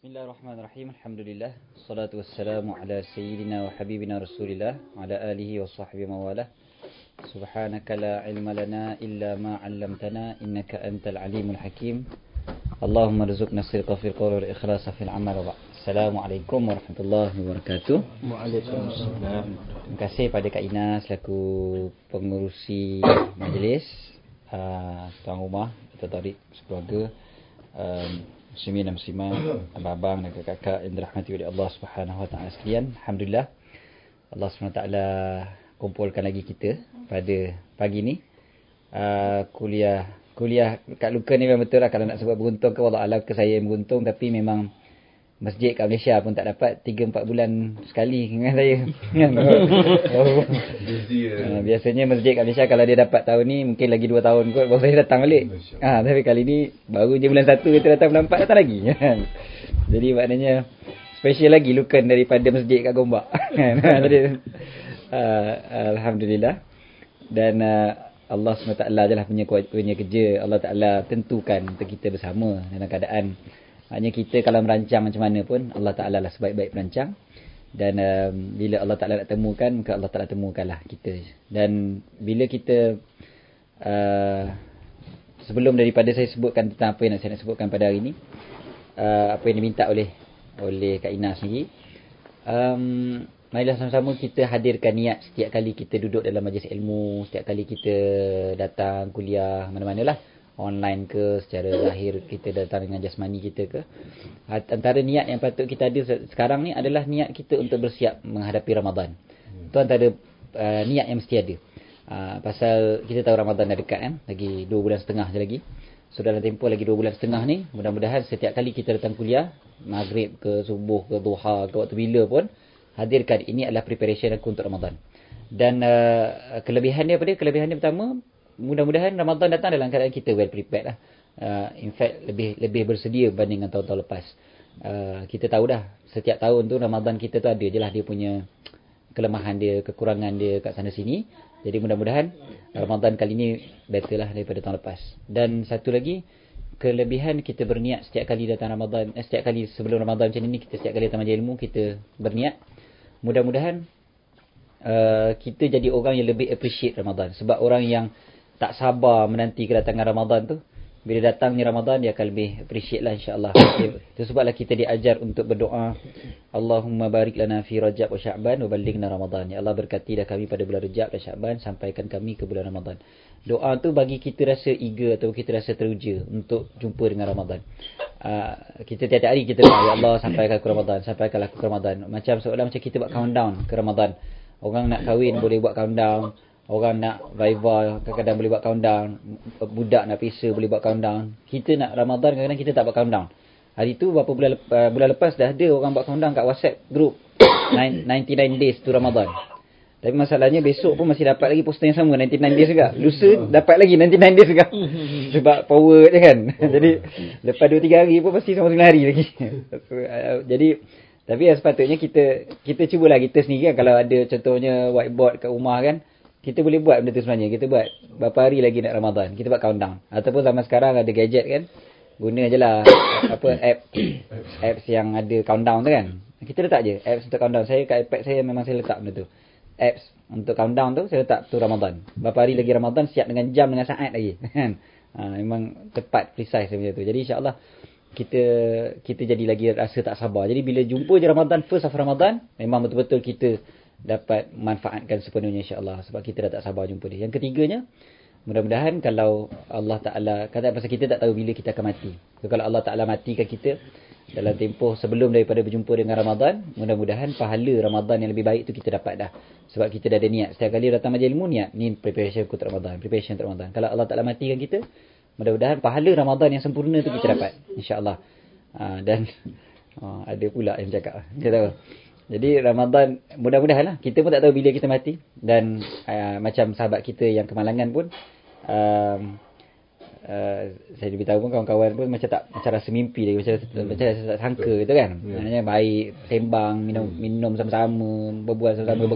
Bismillahirrahmanirrahim. Alhamdulillah. Salatu wassalamu ala sayyidina wa habibina Rasulillah wa ala alihi wa sahbihi mawalah. Subhanaka la ilma lana illa ma 'allamtana innaka antal alimul hakim. Allahumma rzuqna sidqa fil qawli wal ikhlasa fil amal wa ba'd. Assalamualaikum warahmatullahi wabarakatuh. Waalaikumsalam. Terima kasih pada Kak Ina selaku pengurusi majlis, tuan rumah, Dr. Tariq, sekeluarga, muslimin dan muslimat, abang-abang dan kakak-kakak yang dirahmati oleh Allah Subhanahu Wa Taala sekalian. Alhamdulillah, Allah Subhanahu Wa Taala kumpulkan lagi kita pada pagi ni. Kuliah kat Luka ni memang betul lah, kalau nak sebut beruntung ke wallah alam ke saya yang beruntung, tapi memang masjid kat Malaysia pun tak dapat 3-4 bulan sekali dengan saya. Biasanya masjid kat Malaysia kalau dia dapat tahun ni mungkin lagi 2 tahun kot baru saya datang balik. Tapi kali ni baru je bulan 1 kita datang, bulan 4 datang lagi. Jadi maknanya special lagi Lukan daripada masjid kat Gombak. Jadi alhamdulillah. Dan Allah SWT je lah punya kerja. Allah Ta'ala tentukan untuk kita bersama dalam keadaan. Hanya kita kalau merancang macam mana pun, Allah Ta'ala lah sebaik-baik perancang. Dan bila Allah Ta'ala nak temukan, maka Allah Ta'ala temukanlah kita. Dan bila kita sebelum daripada saya sebutkan tentang apa yang saya nak sebutkan pada hari ini, apa yang diminta oleh Kak Ina sendiri, marilah sama-sama kita hadirkan niat setiap kali kita duduk dalam majlis ilmu, setiap kali kita datang kuliah mana-manalah, online ke, secara zahir kita datang dengan jasmani kita ke. Antara niat yang patut kita ada sekarang ni adalah niat kita untuk bersiap menghadapi Ramadan. Itu antara niat yang mesti ada. Pasal kita tahu Ramadan dah dekat kan, lagi 2 bulan setengah je lagi. So dalam tempoh lagi 2 bulan setengah ni, mudah-mudahan setiap kali kita datang kuliah, maghrib ke, subuh ke, duha ke, waktu bila pun, hadirkan ini adalah preparation aku untuk Ramadan. Dan kelebihan dia apa dia? Kelebihan dia pertama, mudah-mudahan Ramadan datang dalam keadaan kita well prepared lah. In fact lebih bersedia berbanding dengan tahun-tahun lepas. Kita tahu dah setiap tahun tu Ramadan kita tu ada je lah dia punya kelemahan dia, kekurangan dia kat sana sini. Jadi mudah-mudahan Ramadan kali ni better lah daripada tahun lepas. Dan satu lagi, kelebihan kita berniat setiap kali datang Ramadan, setiap kali sebelum Ramadan macam ni, kita setiap kali datang majlis ilmu kita berniat. Mudah-mudahan kita jadi orang yang lebih appreciate Ramadan. Sebab orang yang tak sabar menanti kedatangan Ramadan tu, bila datangnya Ramadan dia akan lebih appreciate lah insya-Allah. Itu sebablah kita diajar untuk berdoa, Allahumma barik lana fi Rajab wa Sya'ban wa ballighna Ramadan. Ya Allah, berkatilah kami pada bulan Rajab dan Sya'ban, sampaikan kami ke bulan Ramadan. Doa tu bagi kita rasa eager atau kita rasa teruja untuk jumpa dengan Ramadan. Kita tiap-tiap hari kita doa, ya Allah sampaikan aku Ramadan, sampaikanlah aku ke Ramadan. Seolah macam kita buat countdown ke Ramadan. Orang nak kahwin boleh buat countdown. Orang nak Viva kadang-kadang boleh buat countdown. Budak nak pisa boleh buat countdown. Kita nak Ramadan kadang-kadang kita tak buat countdown. Hari tu berapa bulan lepas dah ada orang buat countdown kat WhatsApp group 99 days tu Ramadan. Tapi masalahnya besok pun masih dapat lagi poster yang sama 99 days juga. Lusa dapat lagi 99 days juga. Sebab power je kan. Jadi lepas 2-3 hari pun pasti sama 9 hari lagi. Jadi tapi sepatutnya kita cubalah kita sendiri kan, kalau ada contohnya whiteboard kat rumah kan, kita boleh buat benda tu sebenarnya. Kita buat berapa hari lagi nak Ramadan, kita buat countdown. Ataupun zaman sekarang ada gadget kan, guna je lah apps yang ada countdown tu kan. Kita letak je apps untuk countdown. Saya kat iPad saya memang saya letak benda tu. Apps untuk countdown tu saya letak tu Ramadan. Berapa hari lagi Ramadan, siap dengan jam dengan saat lagi. Memang tepat, precise macam tu. Jadi insya-Allah kita jadi lagi rasa tak sabar. Jadi bila jumpa je Ramadan, first of Ramadan, memang betul-betul kita dapat manfaatkan sepenuhnya insya-Allah, sebab kita dah tak sabar jumpa dia. Yang ketiganya, mudah-mudahan kalau Allah Ta'ala kata, pasal kita tak tahu bila kita akan mati. So, kalau Allah Ta'ala matikan kita dalam tempoh sebelum daripada berjumpa dengan Ramadan, mudah-mudahan pahala Ramadan yang lebih baik tu kita dapat dah. Sebab kita dah ada niat. Setiap kali datang majlis ilmu, niat ni preparation untuk Ramadan, preparation untuk Ramadan. Kalau Allah Ta'ala matikan kita, mudah-mudahan pahala Ramadan yang sempurna tu kita dapat insya-Allah. Dan ada pula yang cakap, dia tahu. Jadi Ramadan, mudah-mudahan lah. Kita pun tak tahu bila kita mati. Dan macam sahabat kita yang kemalangan pun, saya beritahu pun kawan-kawan pun macam rasa mimpi lagi, macam tak sangka gitu kan. Maknanya baik, sembang, minum sama-sama, berbual sama-sama,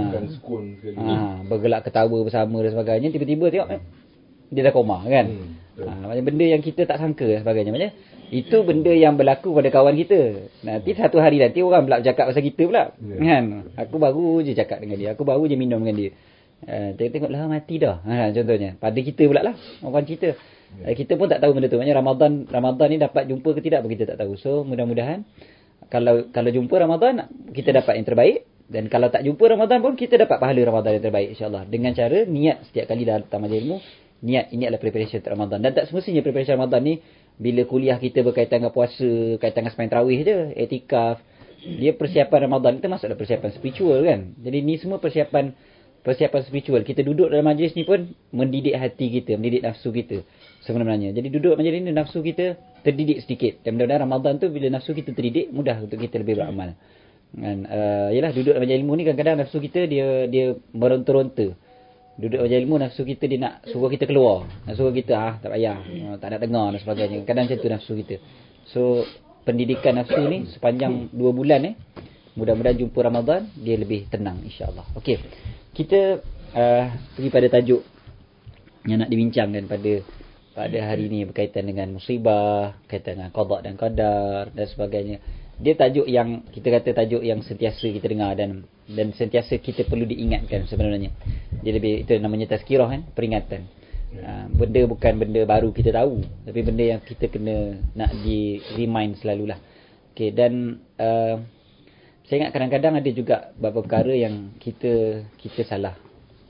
bergelak ketawa bersama dan sebagainya. Tiba-tiba tengok dia dah koma kan. Macam benda yang kita tak sangka dan sebagainya. Macam itu benda yang berlaku pada kawan kita. Nanti satu hari nanti orang pula bercakap pasal kita pula. Kan? Aku baru je cakap dengan dia. Aku baru je minum dengan dia. Tengok-tengoklah mati dah. Contohnya. Pada kita pula lah. Orang kita. Kita pun tak tahu benda tu. Maksudnya Ramadan ni dapat jumpa ke tidak pun kita tak tahu. So mudah-mudahan kalau jumpa Ramadan kita dapat yang terbaik. Dan kalau tak jumpa Ramadan pun kita dapat pahala Ramadan yang terbaik insya-Allah. Dengan cara niat setiap kali datang majlis ilmu, niat ini adalah preparation untuk Ramadan. Dan tak semestinya preparation Ramadan ni bila kuliah kita berkaitan dengan puasa, kaitan dengan sembahyang tarawih je, iktikaf. Dia persiapan Ramadan itu masuklah persiapan spiritual kan. Jadi ni semua persiapan spiritual. Kita duduk dalam majlis ni pun mendidik hati kita, mendidik nafsu kita sebenarnya. Jadi duduk majlis ni nafsu kita terdidik sedikit. Dan mudah-mudahan Ramadan tu bila nafsu kita terdidik, mudah untuk kita lebih beramal. Dan yalah duduk dalam majlis ilmu ni kadang-kadang nafsu kita dia meronta-ronta. Duduk majlis ilmu nafsu kita dia nak suruh kita keluar. Nak suruh kita tak payah, tak nak dengar dan sebagainya. Kadang macam tu nafsu kita. So pendidikan nafsu ni sepanjang 2 bulan mudah-mudahan jumpa Ramadan dia lebih tenang insya-Allah. Okey. Kita pergi pada tajuk yang nak dibincangkan pada hari ini berkaitan dengan musibah, berkaitan dengan qada dan qadar dan sebagainya. Dia tajuk yang kita kata tajuk yang sentiasa kita dengar dan sentiasa kita perlu diingatkan sebenarnya. Dia lebih itu namanya tazkirah kan, peringatan. Benda bukan benda baru kita tahu, tapi benda yang kita kena nak di remind selalulah. Okey, dan saya ingat kadang-kadang ada juga beberapa perkara yang kita salah.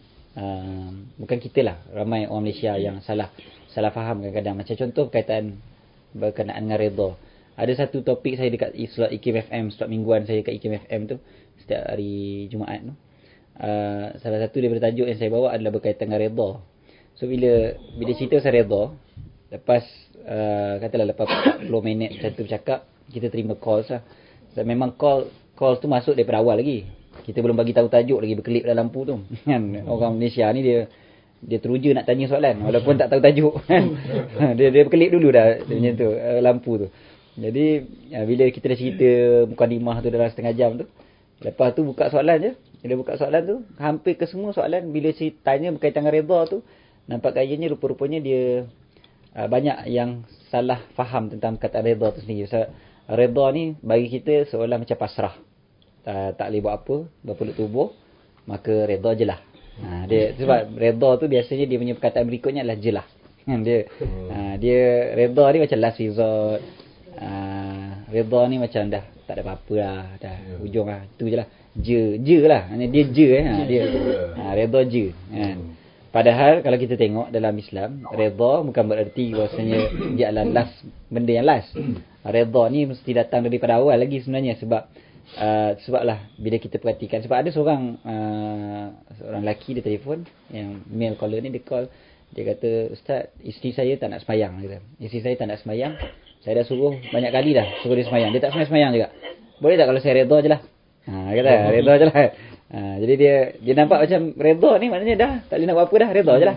Bukan kita lah, ramai orang Malaysia yang salah faham kadang-kadang. Macam contoh berkenaan dengan redha. Ada satu topik saya dekat slot IKIM FM, slot mingguan saya kat IKIM FM tu, setiap hari Jumaat tu. Salah satu daripada tajuk yang saya bawa adalah berkaitan dengan redha. So bila cerita pasal redha, lepas katalah lepas 40 minit satu bercakap, kita terima call lah. So, memang call tu masuk daripada awal lagi. Kita belum bagi tahu tajuk lagi, berkelip dalam lampu tu. Kan orang Malaysia ni dia teruja nak tanya soalan walaupun tak tahu tajuk. dia berkelip dulu dah macam tu lampu tu. Jadi bila kita dah cerita mukadimah tu dalam setengah jam tu, lepas tu buka soalan je. Bila buka soalan tu, hampir ke semua soalan bila tanya berkaitan dengan redha tu, nampak kayaknya rupa-rupanya dia banyak yang salah faham tentang kata redha tu sendiri. So, redha ni bagi kita seolah macam pasrah. Tak boleh buat apa, berpeluk tubuh, maka redha je lah. Dia sebab redha tu biasanya dia punya perkataan berikutnya adalah je lah. Dia redha ni macam last resort. Redha ni macam dah tak ada apa-apa lah, dah hujung lah, tu je lah. Je lah. Dia je dia redha je kan. Padahal kalau kita tengok dalam Islam, redha bukan bererti bahasanya dia adalah last, benda yang last. Redha ni mesti datang daripada awal lagi sebenarnya, sebablah bila kita perhatikan, sebab ada seorang lelaki dia telefon, yang male caller ni, dia kata, "Ustaz, isteri saya tak nak sembahyang." Isteri saya tak nak sembahyang. Saya dah suruh banyak kali dah suruh dia sembahyang. Dia tak sembahyang juga. Boleh tak kalau saya redha je lah? Kata redha je lah. Jadi dia nampak macam redha ni maknanya dah tak boleh nak buat apa dah, redha je lah.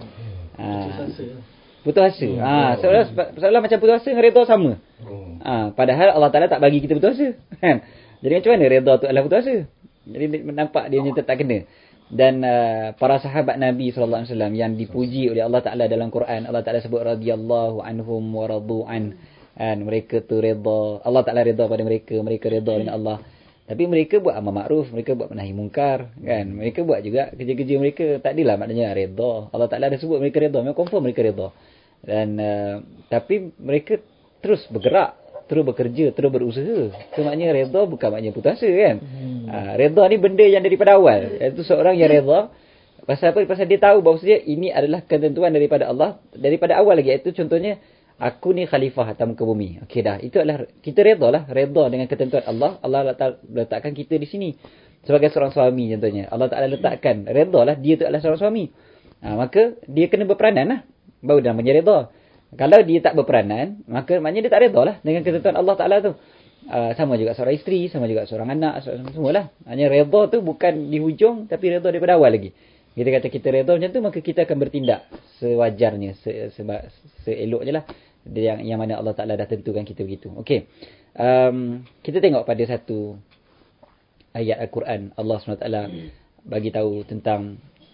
Putus asa. Soalan macam putus asa dengan redha sama. Padahal Allah Ta'ala tak bagi kita putus asa. Jadi macam mana redha tu adalah putus asa? Jadi nampak dia macam tak kena. Dan para sahabat Nabi SAW yang dipuji oleh Allah Ta'ala dalam Quran, Allah Ta'ala sebut radhiyallahu anhum wa radu'an. Mereka tu redha, Allah Ta'ala redha pada mereka redha dengan Allah. Tapi mereka buat amal makruf, mereka buat nahi mungkar kan. Mereka buat juga kerja-kerja mereka, tak adalah maknanya redha. Allah Ta'ala dah sebut mereka redha, memang confirm mereka redha. Dan tapi mereka terus bergerak, terus bekerja, terus berusaha. Itu maknanya redha bukan maknanya putus asa kan. Redha ni benda yang daripada awal. Iaitu seorang yang redha pasal apa? Pasal dia tahu bahawasanya ini adalah ketentuan daripada Allah daripada awal lagi. Iaitu contohnya, aku ni khalifah atas muka bumi. Okey dah. Itu adalah kita redha dengan ketentuan Allah. Allah letakkan kita di sini sebagai seorang suami contohnya. Allah Ta'ala letakkan redha dia tu adalah seorang suami. Maka dia kena berperanan lah. Baru namanya redha. Kalau dia tak berperanan, maka maknanya dia tak redha dengan ketentuan Allah Ta'ala tu. Sama juga seorang isteri, sama juga seorang anak, semualah. Hanya redha tu bukan di hujung, tapi redha daripada awal lagi. Kita kata kita redha macam tu, maka kita akan bertindak sewajarnya, seeloknya lah. Yang mana Allah Ta'ala dah tentukan kita begitu. Okey. Kita tengok pada satu ayat Al-Quran, Allah SWT bagi tahu tentang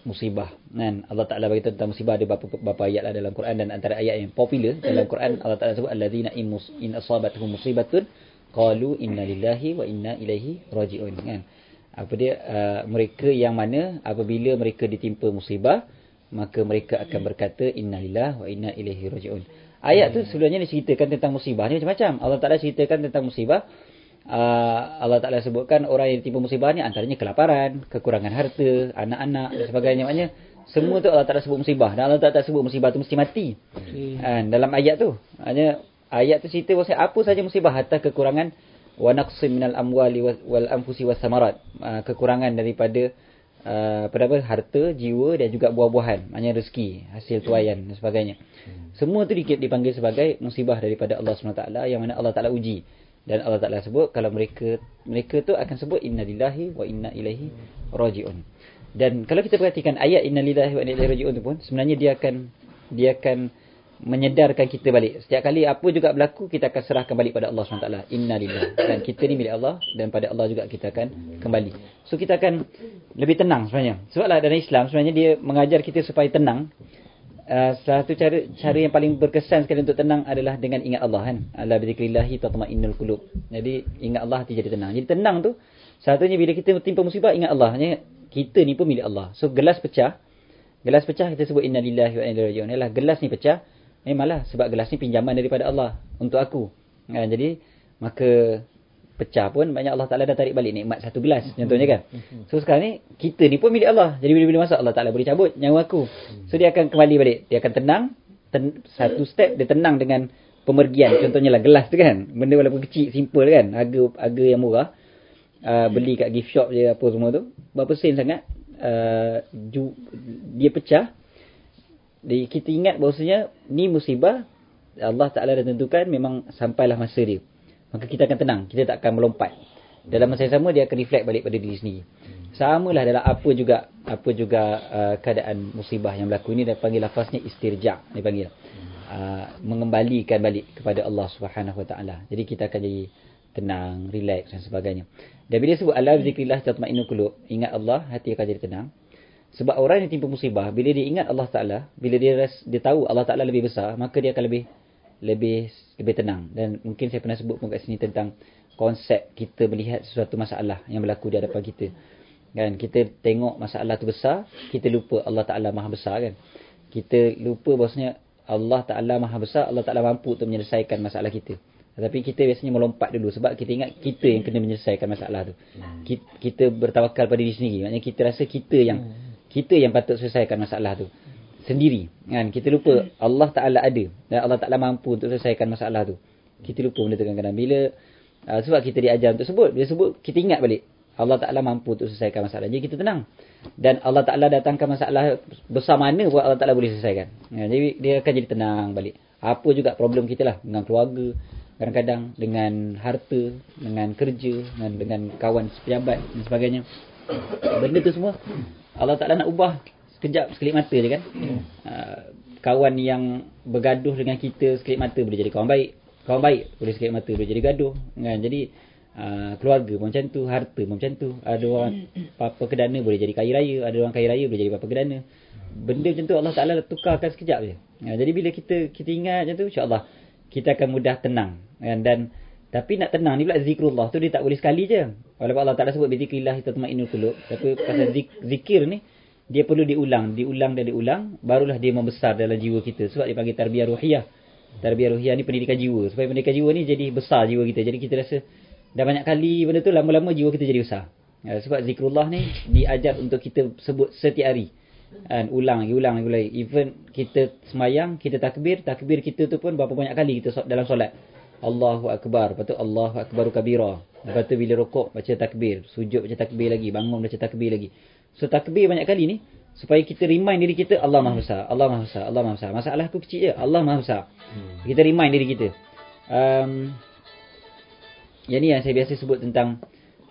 musibah. Kan? Allah Ta'ala beritahu tentang musibah ada beberapa ayat lah dalam Quran, dan antara ayat yang popular dalam Quran Allah Ta'ala sebut alladzina in asabatuhum musibatun qalu inna lillahi wa inna ilaihi raji'un. Kan? Apa dia mereka yang mana apabila mereka ditimpa musibah maka mereka akan berkata innalillahi wa inna ilaihi raji'un. Ayat tu sebenarnya diceritakan tentang musibah ni macam-macam. Allah Ta'ala ceritakan tentang musibah. Allah Ta'ala sebutkan orang yang ditimpa musibah ni antaranya kelaparan, kekurangan harta, anak-anak dan sebagainya. Maknanya semua tu Allah Ta'ala sebut musibah, dan Allah Ta'ala sebut musibah tu mesti mati. Dalam ayat tu. Maknanya ayat tu cerita bahawa apa saja musibah, hatta kekurangan wa naqsim minal amwali wal anfusi was samarat. Kekurangan daripada harta, jiwa dan juga buah-buahan. Maknanya rezeki, hasil tuaian dan sebagainya. Semua tu dipanggil sebagai musibah daripada Allah SWT yang mana Allah Ta'ala uji. Dan Allah Ta'ala sebut kalau mereka tu akan sebut inna lillahi wa inna ilaihi raji'un. Dan kalau kita perhatikan ayat inna lillahi wa inna ilaihi raji'un tu pun sebenarnya dia akan menyedarkan kita balik. Setiap kali apa juga berlaku kita akan serahkan balik pada Allah SWT. Inna lillahi. Dan kita ni milik Allah dan pada Allah juga kita akan kembali. So kita akan lebih tenang sebenarnya. Sebablah dalam Islam sebenarnya dia mengajar kita supaya tenang. Satu cara yang paling berkesan sekali untuk tenang adalah dengan ingat Allah, kan. Ala bizikrillah tatma'innul qulub. Jadi ingat Allah hati jadi tenang. Jadi tenang tu satunya bila kita timpa musibah ingat Allah. Maksudnya kita ni pun milik Allah. So gelas pecah kita sebut inna lillahi wa inna ilaihi raji'un. Yalah gelas ni pecah memanglah sebab gelas ni pinjaman daripada Allah untuk aku. Jadi maka pecah pun banyak Allah Ta'ala dah tarik balik nikmat satu gelas contohnya, kan. So sekarang ni kita ni pun milik Allah. Jadi bila-bila masa Allah Ta'ala boleh cabut nyawa aku. So dia akan kembali balik. Dia akan tenang. Satu step dia tenang dengan pemergian. Contohnya lah gelas tu, kan. Benda walaupun kecil, simple, kan. Harga yang murah. Beli kat gift shop je apa semua tu. Berapa sen sangat. Dia pecah. Jadi kita ingat bahawasanya ni musibah. Allah Ta'ala dah tentukan memang sampailah masa dia. Maka kita akan tenang. Kita tak akan melompat. Dalam masa yang sama, dia akan reflect balik pada diri sendiri. Samalah dalam apa juga keadaan musibah yang berlaku. Ini dia panggil lafaznya istirja'. Dia panggil. Mengembalikan balik kepada Allah Subhanahu Wa Taala. Jadi kita akan jadi tenang, relax dan sebagainya. Dan bila sebut ala zikrillah tatma'innul qulub, ingat Allah, hati akan jadi tenang. Sebab orang yang timpa musibah, bila dia ingat Allah Ta'ala, bila dia tahu Allah Ta'ala lebih besar, maka dia akan lebih tenang. Dan mungkin saya pernah sebut pun kat sini tentang konsep kita melihat sesuatu masalah yang berlaku di hadapan kita. Kan, kita tengok masalah tu besar, kita lupa Allah Ta'ala Maha Besar, kan. Kita lupa bahawasanya Allah Ta'ala Maha Besar, Allah Ta'ala mampu untuk menyelesaikan masalah kita. Tapi kita biasanya melompat dulu sebab kita ingat kita yang kena menyelesaikan masalah tu. Kita bertawakal pada diri sendiri. Maknanya kita rasa kita yang patut selesaikan masalah tu sendiri, kan. Kita lupa Allah Ta'ala ada dan Allah Ta'ala mampu untuk selesaikan masalah tu. Kita lupa benda tu kadang-kadang. Bila sebab kita diajar untuk sebut, bila sebut kita ingat balik Allah Ta'ala mampu untuk selesaikan masalah. Jadi kita tenang. Dan Allah Ta'ala datangkan masalah besar mana buat Allah Ta'ala boleh selesaikan. Jadi dia akan jadi tenang balik. Apa juga problem kita lah dengan keluarga, kadang-kadang dengan harta, dengan kerja, dengan kawan sepejabat dan sebagainya. Benda tu semua Allah Ta'ala nak ubah sekejap, sekelip mata je, kan. Kawan yang bergaduh dengan kita sekelip mata boleh jadi kawan baik. Kawan baik boleh sekelip mata boleh jadi gaduh, kan. Jadi keluarga pun macam tu, harta pun macam tu. Ada orang papa kedana boleh jadi kaya raya, ada orang kaya raya boleh jadi papa kedana. Benda macam tu Allah Ta'ala tukarkan sekejap je. Jadi bila kita ingat macam tu, insya-Allah kita akan mudah tenang, kan. Dan tapi nak tenang ni pula zikrullah tu dia tak boleh sekali je. Walaupun Allah Ta'ala sebut bizikrillah tatma'innul qulub, tapi pasal zikir ni dia perlu diulang, barulah dia membesar dalam jiwa kita. Sebab dia panggil tarbiyah ruhiyah. Tarbiyah ruhiyah ni pendidikan jiwa. Supaya pendidikan jiwa ni jadi besar jiwa kita. Jadi kita rasa dah banyak kali benda tu, lama-lama jiwa kita jadi besar. Sebab zikrullah ni diajar untuk kita sebut setiap hari. Ulang lagi. Even kita semayang, kita takbir kita tu pun berapa banyak kali kita dalam solat. Allahu Akbar, lepas tu Allahu Akbaru kabira. Lepas tu bila rukuk baca takbir, sujud baca takbir lagi, bangun baca takbir lagi. So takbir banyak kali ni supaya kita remind diri kita Allah Maha Besar, Allah Maha Besar, Allah Maha Besar. Masalah aku kecil je, Allah Maha Besar. Kita remind diri kita. Yang ni yang saya biasa sebut tentang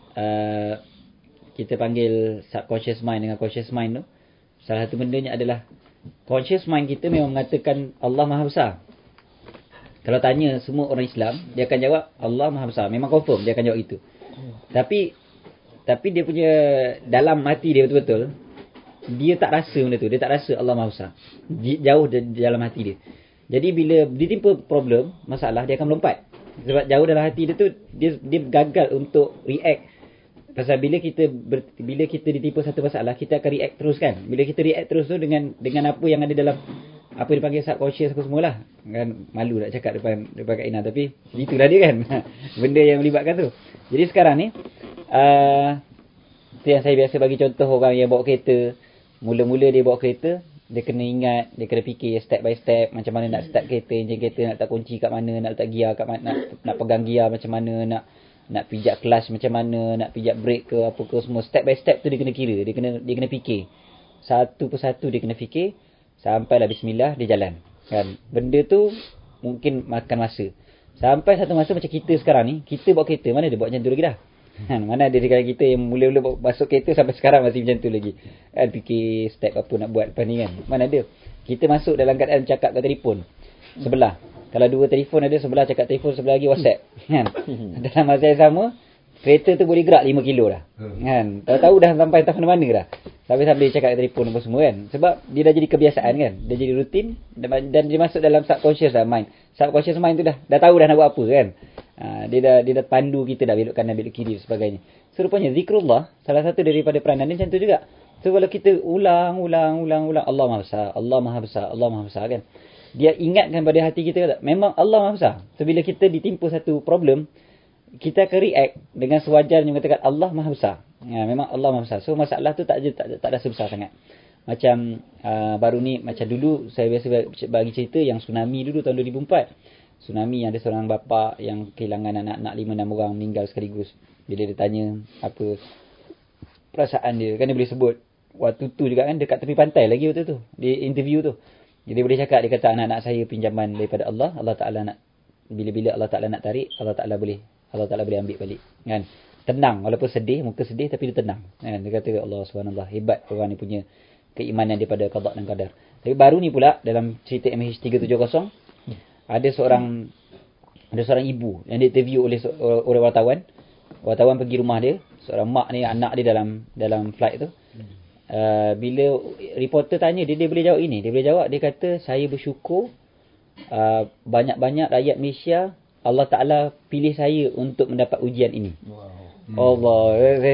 kita panggil subconscious mind dengan conscious mind tu. Salah satu bendanya adalah conscious mind kita memang mengatakan Allah Maha Besar. Kalau tanya semua orang Islam, dia akan jawab Allah Maha Besar. Memang confirm dia akan jawab itu. Tapi dia punya dalam hati dia betul-betul, dia tak rasa benda tu. Dia tak rasa Allah Maha Besar. Jauh dalam hati dia. Jadi bila ditimpa problem, masalah, dia akan melompat. Sebab jauh dalam hati dia tu, dia gagal untuk react. Pasal bila kita ditimpa satu masalah, kita akan react terus kan. Bila kita react terus tu dengan apa yang ada dalam apa dia panggil subconscious apa semualah. Kan malu nak cakap depan Kak Ina, tapi itulah dia kan. Benda yang melibatkan tu. Jadi sekarang ni tu yang saya biasa bagi contoh orang yang bawa kereta. Mula-mula dia bawa kereta, dia kena ingat, dia kena fikir step by step macam mana nak start kereta, enjin kereta nak letak kunci kat mana, nak letak gear kat mana, nak pegang gear macam mana, nak pijak clutch macam mana, nak pijak brake ke apa ke semua. Step by step tu dia kena kira, dia kena fikir. Satu persatu dia kena fikir sampailah bismillah dia jalan. Kan? Benda tu mungkin makan masa. Sampai satu masa macam kita sekarang ni, kita bawa kereta, mana dia buat macam tu lagi dah. Mana ada sekarang kita yang mula-mula masuk kereta sampai sekarang masih macam tu lagi. Kan fikir step apa nak buat lepas ni kan. Mana ada. Kita masuk dalam keadaan cakap kat telefon sebelah. Kalau dua telefon ada, sebelah cakap telefon, sebelah lagi WhatsApp. Kan? Dalam masa yang sama, kereta tu boleh gerak 5 kilo dah. Kan? Tahu-tahu dah sampai entah mana-mana dah. Sampai cakap kat telefon apa semua kan. Sebab dia dah jadi kebiasaan kan. Dia jadi rutin dan dia masuk dalam subconscious dah mind. Subconscious mind tu dah tahu dah nak buat apa kan. Dia dah pandu kita dah belok kanan belok kiri dan sebagainya. Serupanya zikrullah salah satu daripada peranan dia macam tu juga. So kalau kita ulang Allah Maha Besar, Allah Maha Besar, Allah Maha Besar kan. Dia ingatkan pada hati kita kata, memang Allah Maha Besar. So bila kita ditimpa satu problem, kita akan react dengan sewajarnya mengatakan Allah Maha Besar. Memang Allah Maha Besar. So masalah tu tak ada sebesar sangat. Macam baru ni, macam dulu saya biasa bagi cerita yang tsunami dulu tahun 2004. Tsunami yang ada seorang bapa yang kehilangan anak-anak 5-6 orang meninggal sekaligus. Bila dia tanya apa perasaan dia, kan dia boleh sebut waktu tu juga kan dekat tepi pantai lagi waktu tu. Di interview tu. Jadi boleh cakap, dia kata anak-anak saya pinjaman daripada Allah. Allah Ta'ala nak, bila-bila Allah Ta'ala nak tarik, Allah Ta'ala boleh ambil balik. Kan? Tenang, walaupun sedih, muka sedih tapi dia tenang. Kan? Dia kata Allah SWT, hebat orang ni punya keimanan daripada qada dan qadar. Tapi baru ni pula dalam cerita MH370, ada seorang ibu yang diinterview oleh wartawan. Wartawan pergi rumah dia, seorang mak ni, anak dia dalam flight tu. Bila reporter tanya dia boleh jawab ini. Dia boleh jawab, dia kata saya bersyukur banyak-banyak rakyat Malaysia Allah Ta'ala pilih saya untuk mendapat ujian ini. Allah,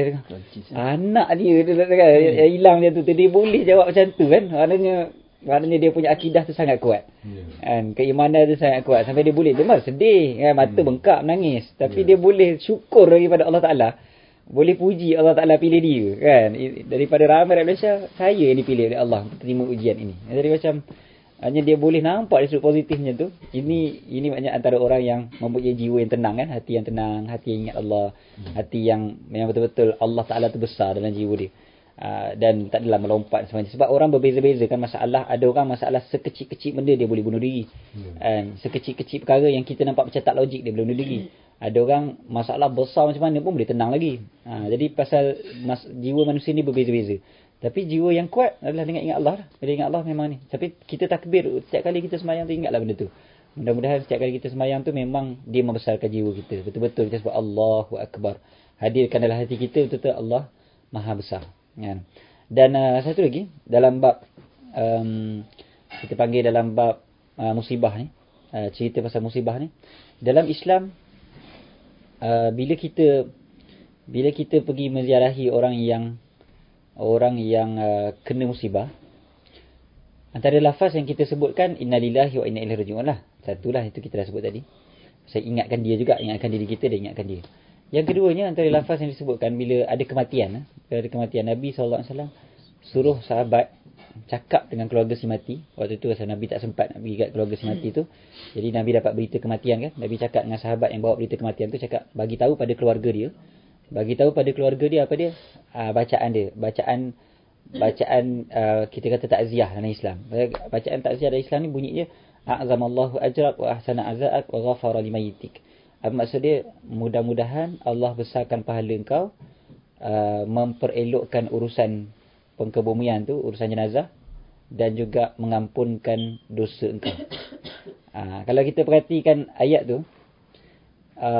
anak dia hilang dia tu, dia boleh jawab macam tu kan. Maknanya dia punya akidah tu sangat kuat. Kan, keimanan tu sangat kuat sampai dia memang sedih kan, mata bengkak menangis, tapi dia boleh syukur daripada Allah Ta'ala. Boleh puji Allah Ta'ala pilih dia kan. Daripada ramai rakyat Malaysia, saya yang dipilih oleh Allah untuk terima ujian ini. Jadi macam hanya dia boleh nampak dari sudut positifnya tu. Ini maknanya antara orang yang mempunyai jiwa yang tenang kan, hati yang tenang, hati yang ingat Allah, hati yang betul-betul Allah Ta'ala tu besar dalam jiwa dia. Dan tak adalah melompat semuanya. Sebab orang berbeza-beza kan masalah. Ada orang masalah sekecil-kecil benda dia boleh bunuh diri. Sekecil-kecil perkara yang kita nampak macam tak logik, dia boleh bunuh diri. Ada orang masalah besar macam mana pun boleh tenang lagi. Jadi pasal jiwa manusia ni berbeza-beza. Tapi jiwa yang kuat adalah dengan ingat Allah. Bila ingat Allah memang ni. Tapi kita takbir setiap kali kita sembahyang tu, ingatlah benda tu. Mudah-mudahan setiap kali kita sembahyang tu memang dia membesarkan jiwa kita. Betul-betul kita sebut Allahu Akbar. Hadirkan dalam hati kita betul-betul Allah Maha Besar. Kan? Dan satu lagi dalam bab kita panggil dalam bab musibah ni, cerita pasal musibah ni dalam Islam, bila kita pergi menziarahi orang yang kena musibah, antara lafaz yang kita sebutkan innalillahi wa inna ilaihi raji'un lah. Satulah itu kita dah sebut tadi. Saya ingatkan dia juga, ingatkan diri kita dan ingatkan dia. Yang keduanya antara lafaz yang disebutkan bila ada kematian. Nabi SAW suruh sahabat cakap dengan keluarga si mati. Waktu tu pasal Nabi tak sempat nak pergi kat keluarga si mati tu. Jadi Nabi dapat berita kematian kan. Nabi cakap dengan sahabat yang bawa berita kematian tu, cakap bagi tahu pada keluarga dia. Bagi tahu pada keluarga dia apa dia? Bacaan dia. Bacaan kita kata takziah dalam Islam. Bacaan takziah dalam Islam ni bunyi dia a'zamallahu ajrak wa ahsana azaak wa ghafara limayyitik. Maksud dia, mudah-mudahan Allah besarkan pahala engkau, memperelokkan urusan pengkebumian tu, urusan jenazah, dan juga mengampunkan dosa engkau. Kalau kita perhatikan ayat tu,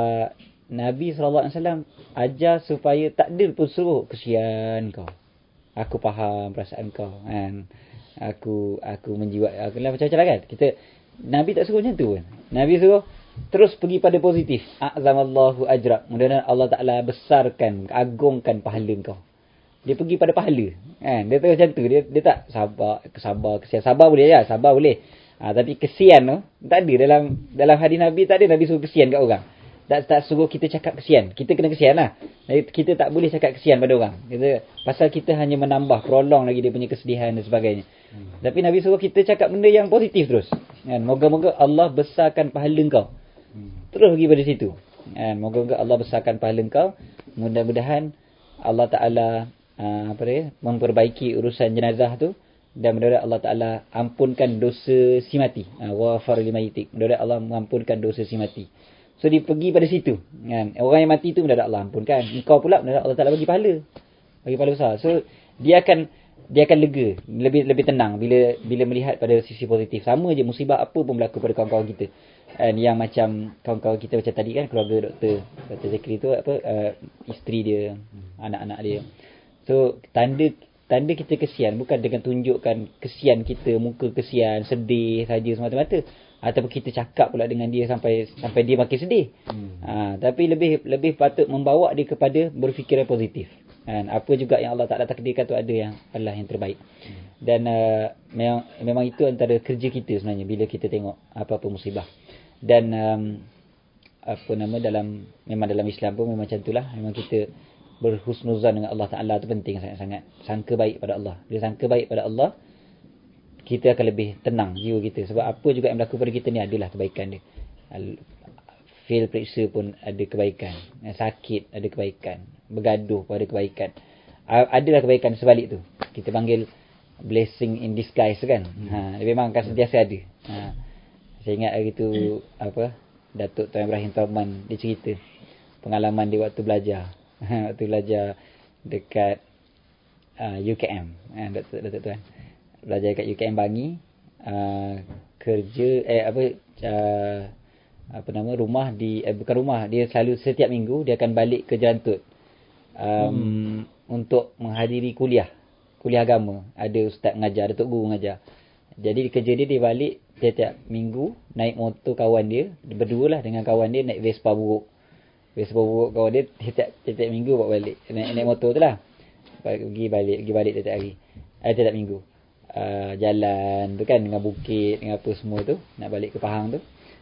Nabi SAW ajar supaya takdir pun suruh kesian kau. Aku faham perasaan kau kan. Aku menjiwai aku lah macam-macam lah kan. Nabi tak suruh macam tu kan. Nabi suruh terus pergi pada positif. A'zamallahu ajrak. Mudah-mudahan Allah Ta'ala besarkan, agungkan pahala kau. Dia pergi pada pahala. Kan? Dia terus macam tu. Dia tak kesian. Sabar boleh ya, sabar boleh. Tapi kesian tu tak ada dalam hadis Nabi, tak ada Nabi suruh kesian kat orang. Tak suruh kita cakap kesian. Kita kena kesian lah. Kita tak boleh cakap kesian pada orang. Pasal kita hanya menambah, prolong lagi dia punya kesedihan dan sebagainya. Tapi Nabi suruh kita cakap benda yang positif terus. Kan? Moga-moga Allah besarkan pahala kau. Terus pergi pada situ. Kan? Moga-moga Allah besarkan pahala kau. Mudah-mudahan Allah Ta'ala memperbaiki urusan jenazah tu. Dan mudah-mudahan Allah Ta'ala ampunkan dosa si mati. Wa ghafara limayyitik. Mudah-mudahan Allah mengampunkan dosa si mati. So dia pergi pada situ kan? Orang yang mati tu mudah-mudahan Allah ampunkan. Engkau pula mudah-mudahan Allah Ta'ala bagi pahala. Bagi pahala besar. So dia akan lega, lebih tenang bila melihat pada sisi positif. Sama je musibah apa pun berlaku pada kawan-kawan kita. Yang macam kawan-kawan kita macam tadi kan, keluarga Dr. Zakri tu isteri dia, anak-anak dia. So tanda kita kesian bukan dengan tunjukkan kesian kita, muka kesian, sedih saja semata-mata, ataupun kita cakap pula dengan dia sampai dia makin sedih. Tapi lebih patut membawa dia kepada berfikiran positif. Apa juga yang Allah Ta'ala takdirkan tu ada yang Allah yang terbaik. Dan memang itu antara kerja kita sebenarnya bila kita tengok apa-apa musibah. Dan dalam Islam pun memang macam itulah. Memang kita berhusnuzan dengan Allah Ta'ala tu penting sangat-sangat. Sangka baik pada Allah. Bila sangka baik pada Allah, kita akan lebih tenang jiwa kita. Sebab apa juga yang berlaku pada kita ni adalah kebaikan dia. Fail periksa pun ada kebaikan. Sakit ada kebaikan. Bergaduh pun ada kebaikan. Adalah kebaikan sebalik tu. Kita panggil blessing in disguise kan. Dia memang akan sentiasa ada. Saya ingat hari tu Datuk Tuan Ibrahim Tauman dia cerita pengalaman dia waktu belajar. Waktu belajar dekat UKM. Datuk Tuan belajar dekat UKM Bangi. Rumah bukan rumah, dia selalu setiap minggu dia akan balik ke Jalan Tut untuk menghadiri kuliah agama. Ada ustaz mengajar, Datuk Guru mengajar. Jadi kerja dia balik setiap minggu naik motor kawan dia, berdua lah dengan kawan dia, naik Vespa buruk kawan dia. Setiap minggu bawa balik, naik motor tu lah, pergi balik setiap hari, setiap minggu. Jalan tu kan dengan bukit, dengan apa semua tu, nak balik ke Pahang tu.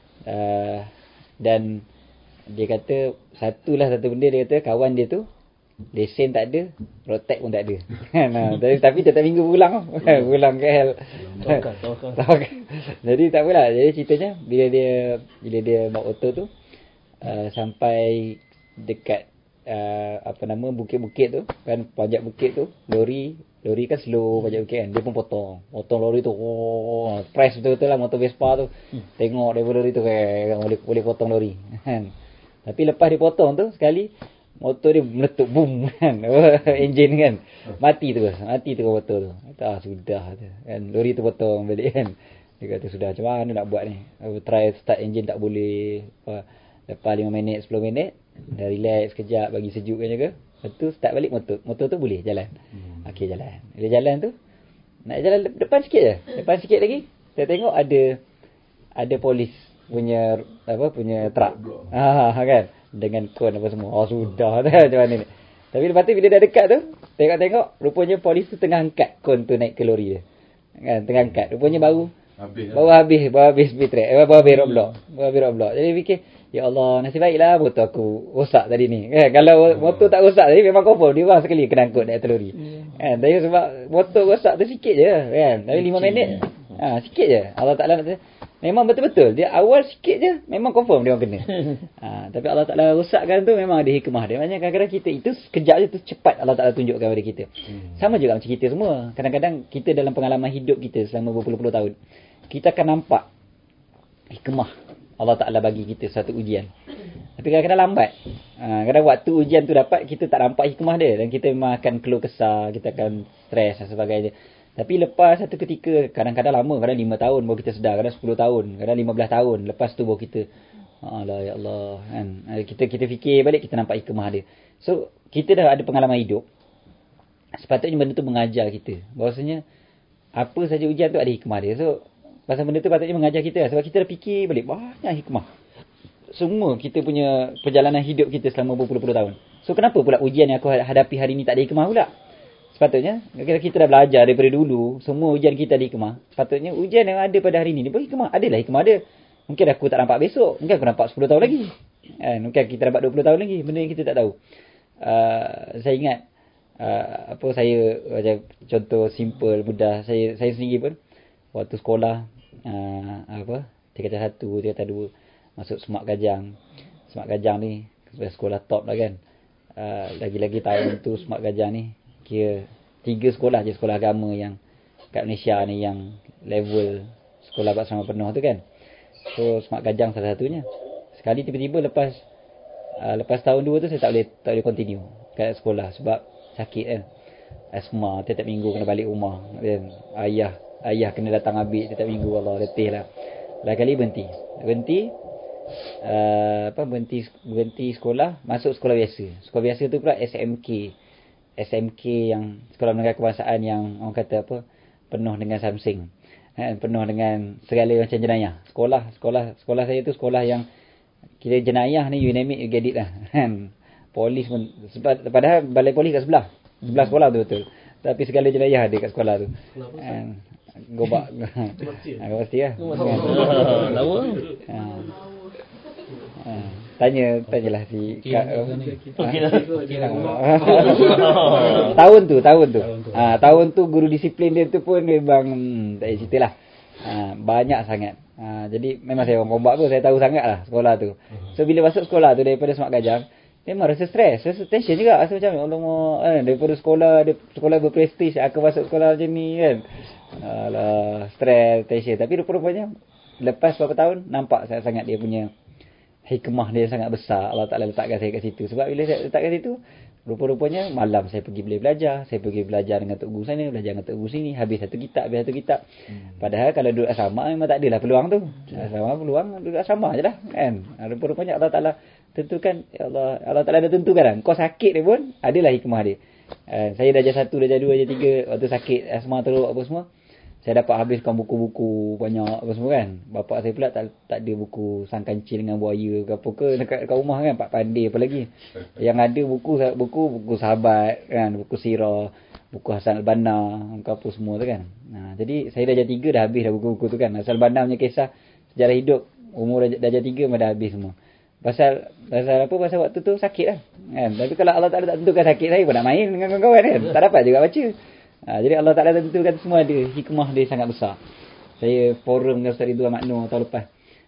Dan dia kata satu benda, dia kata kawan dia tu lesen tak ada, road tax pun tak ada. Tapi setiap minggu pulang KL. Jadi tak apalah. Jadi ceritanya bila dia bawa motor tu sampai dekat bukit-bukit tu kan, panjat bukit tu, lori kan slow panjat bukit kan, dia pun potong lori tu. Press betul-betul lah motor Vespa tu. Tengok daripada lori tu kan boleh potong lori kan. Tapi lepas dia potong tu sekali, motor dia meletup boom kan. Enjin kan mati tu motor tu. Sudah kan, lori tu potong balik kan. Dia kata sudah, macam mana nak buat ni, try start enjin tak boleh. Lepas 5 minit 10 minit dah relax kejap, bagi sejuk kan jaga. Lepas tu start balik motor tu boleh jalan. Okey, jalan. Bila jalan tu nak jalan depan sikit lagi, saya tengok ada polis punya truck kan, dengan kon apa semua. Sudah dah macam mana ni. Tapi lepas tu bila dah dekat tu, tengok rupanya polis tu tengah angkat kon tu naik ke lori dia kan, tengah angkat. Rupanya baru habis speed track, baru habis roadblock. Jadi fikir, ya Allah, nasib baiklah motor aku rosak tadi ni kan. Kalau motor tak rosak tadi, memang confirm dia orang sekali kena angkut naik atas lori kan. Tapi sebab motor rosak tu sikit je kan, tapi 5 minit sikit je. Allah Ta'ala memang betul-betul dia awal sikit je, memang confirm dia orang kena. Tapi Allah Ta'ala rosakkan tu memang ada hikmah dia. Maknanya kadang-kadang kita itu sekejap je tu, cepat Allah Ta'ala tunjukkan pada kita. Sama juga macam kita semua. Kadang-kadang kita dalam pengalaman hidup kita selama berpuluh-puluh tahun, kita akan nampak hikmah Allah Ta'ala bagi kita satu ujian. Tapi kadang-kadang lambat. Kadang waktu ujian tu dapat, kita tak nampak hikmah dia, dan kita memang akan keluh kesah, kita akan stres dan sebagainya. Tapi lepas satu ketika, kadang-kadang lama, kadang 5 tahun baru kita sedar, kadang 10 tahun, kadang 15 tahun lepas tu baru kita ya Allah kan. Kita fikir balik, kita nampak hikmah dia. So kita dah ada pengalaman hidup, sepatutnya benda tu mengajar kita bahawasanya apa saja ujian tu ada hikmah dia. So pasal benda tu patutnya mengajar kita sebab kita dah fikir balik banyak hikmah semua kita punya perjalanan hidup kita selama berpuluh-puluh tahun. So kenapa pula ujian yang aku hadapi hari ni tak ada hikmah pula? Sepatutnya kita dah belajar daripada dulu semua ujian kita ada hikmah. Sepatutnya ujian yang ada pada hari ni pun hikmah. Adalah hikmah dia. Mungkin aku tak nampak besok, mungkin aku nampak 10 tahun lagi. Mungkin kita dapat 20 tahun lagi. Benda yang kita tak tahu. Saya ingat saya macam contoh simple mudah, saya sendiri pun waktu sekolah tingkatan 1, tingkatan 2 masuk Semak Gajang. Semak Gajang ni sekolah top lah kan. Lagi-lagi tahun tu Semak Gajang ni kira 3 sekolah je sekolah agama yang kat Malaysia ni yang level sekolah bersama penuh tu kan. So Semak Gajang salah satunya. Sekali tiba-tiba lepas tahun 2 tu saya tak boleh continue kat sekolah sebab sakit kan. Asma tiap minggu kena balik rumah kan. Ayah kena datang ambil tiap minggu. Allah letih lah. Lain kali berhenti sekolah, masuk sekolah biasa. Sekolah biasa tu pula SMK yang Sekolah Menengah Kebangsaan yang orang kata penuh dengan something. Penuh dengan segala macam jenayah. Sekolah saya tu sekolah yang kira jenayah ni you name it you get it lah. Polis pun padahal balai polis kat sebelah sekolah tu betul. Tapi segala jenayah ada kat sekolah tu. Gobak. Pasti lah. Lawa. Tanyalah si tahun tu guru disiplin dia tu pun memang tak payah cerita lah. Banyak sangat. Jadi memang saya orang Gombak pun saya tahu sangat lah sekolah tu. So bila masuk sekolah tu daripada Semak Gajang memang rasa stres, rasa tension juga. Rasa macam Allah daripada sekolah berprestij aku masuk sekolah macam ni kan. Alah, stres, tension. Tapi rupanya lepas beberapa tahun nampak sangat dia punya hikmah dia sangat besar. Allah Ta'ala letakkan saya kat situ. Sebab bila saya letak kat situ, rupa-rupanya malam saya pergi belajar. Saya pergi belajar dengan Tok Guru sana, belajar dengan Tok Guru sini. Habis satu kitab. Padahal kalau duduk asrama memang tak adalah peluang tu. Asrama peluang duduk asrama je lah kan. Rupa-rupanya Allah Ta'ala tentukan. Allah Ta'ala dah tentukan kan. Kau sakit dia pun adalah hikmah dia. Saya darjah 1, darjah 2, darjah 3. Waktu sakit asma teruk apa semua, saya dapat habiskan buku-buku banyak apa semua kan. Bapak saya pula tak ada buku Sang Kancil dengan Buaya ke apa ke dekat rumah kan. Pak Pandai apa lagi. Yang ada buku sahabat kan, buku sirah, buku Hasan Al-Banna, apa semua tu kan. Jadi saya darjah 3 dah habis dah buku-buku tu kan. Hasan Al-Banna punya kisah sejarah hidup umur darjah 3 memang dah habis semua. Pasal waktu tu sakit lah kan. Tapi kalau Allah Ta'ala tak tentukan sakit, saya pun nak main dengan kawan-kawan kan. Tak dapat juga baca. Jadi Allah Ta'ala tentukan semua ada hikmah dia sangat besar. Saya forum dengan Ustaz Ridwan Makno tahun lepas.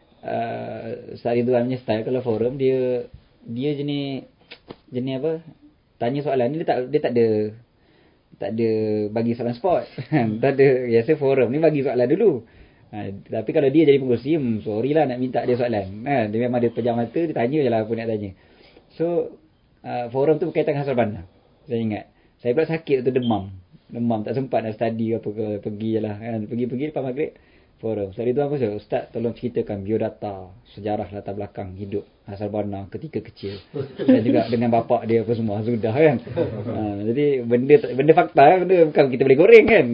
Ustaz Ridwan punya style kalau forum dia jenis apa, tanya soalan ni dia tak ada bagi soalan spot. Tak ada. Biasa forum ni bagi soalan dulu. Tapi kalau dia jadi pengurusi, sorry lah nak minta dia soalan. Dia memang dia pejam mata, dia tanya je lah apa nak tanya. So forum tu berkaitan dengan Hasan Al-Banna. Saya ingat saya pula sakit tu, demam tak sempat nak study apa ke, pergi je lah kan. Pergi lepas maghrib forum. Ustaz Ridwan pun cakap, Ustaz tolong ceritakan biodata, sejarah latar belakang hidup Hasan Al-Banna ketika kecil. Dan juga dengan bapak dia apa semua. Sudah kan. Jadi benda fakta, benda bukan kita boleh goreng kan.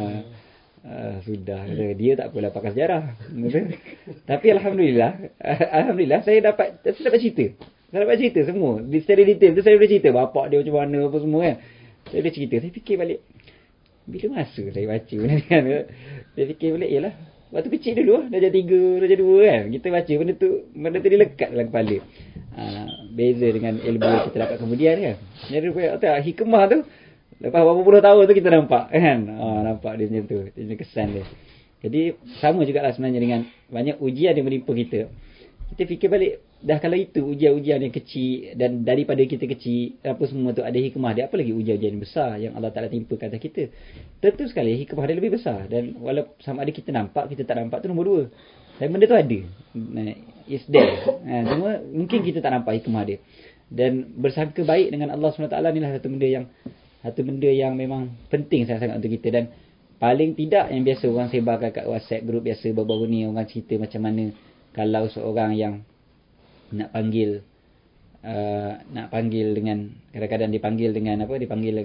Sudah. Dia tak apalah pakar sejarah. Tapi Alhamdulillah saya dapat cerita. Saya dapat cerita semua. Secara detail tu saya boleh cerita bapak dia macam mana apa semua kan. Saya boleh cerita. Saya fikir balik, bila masa saya baca benda ni kan. Saya fikir balik, yalah waktu kecil dulu darjah 3, darjah 2 kan. Kita baca benda tu dia lekat dalam kepala. Beza dengan ilmu yang kita dapat kemudian kan. Jadi hikmah tu lepas berapa puluh tahun tu kita nampak kan. Nampak dia macam tu. Dia punya kesan dia. Jadi sama jugalah sebenarnya dengan banyak ujian yang menimpa kita. Kita fikir balik, dah kalau itu ujian-ujian yang kecil dan daripada kita kecil apa semua tu ada hikmah dia, apa lagi ujian-ujian yang besar yang Allah Ta'ala timpakan atas kita. Tentu sekali hikmah dia lebih besar. Dan walaupun sama ada kita nampak, kita tak nampak, tu nombor 2. Dan benda tu ada, it's there. Cuma mungkin kita tak nampak hikmah dia. Dan bersangka baik dengan Allah SWT ni lah satu benda yang memang penting sangat-sangat untuk kita. Dan paling tidak yang biasa orang sebarkan kat WhatsApp group biasa baru-baru ni, orang cerita macam mana kalau seorang yang nak panggil dengan kadang-kadang dipanggil dengan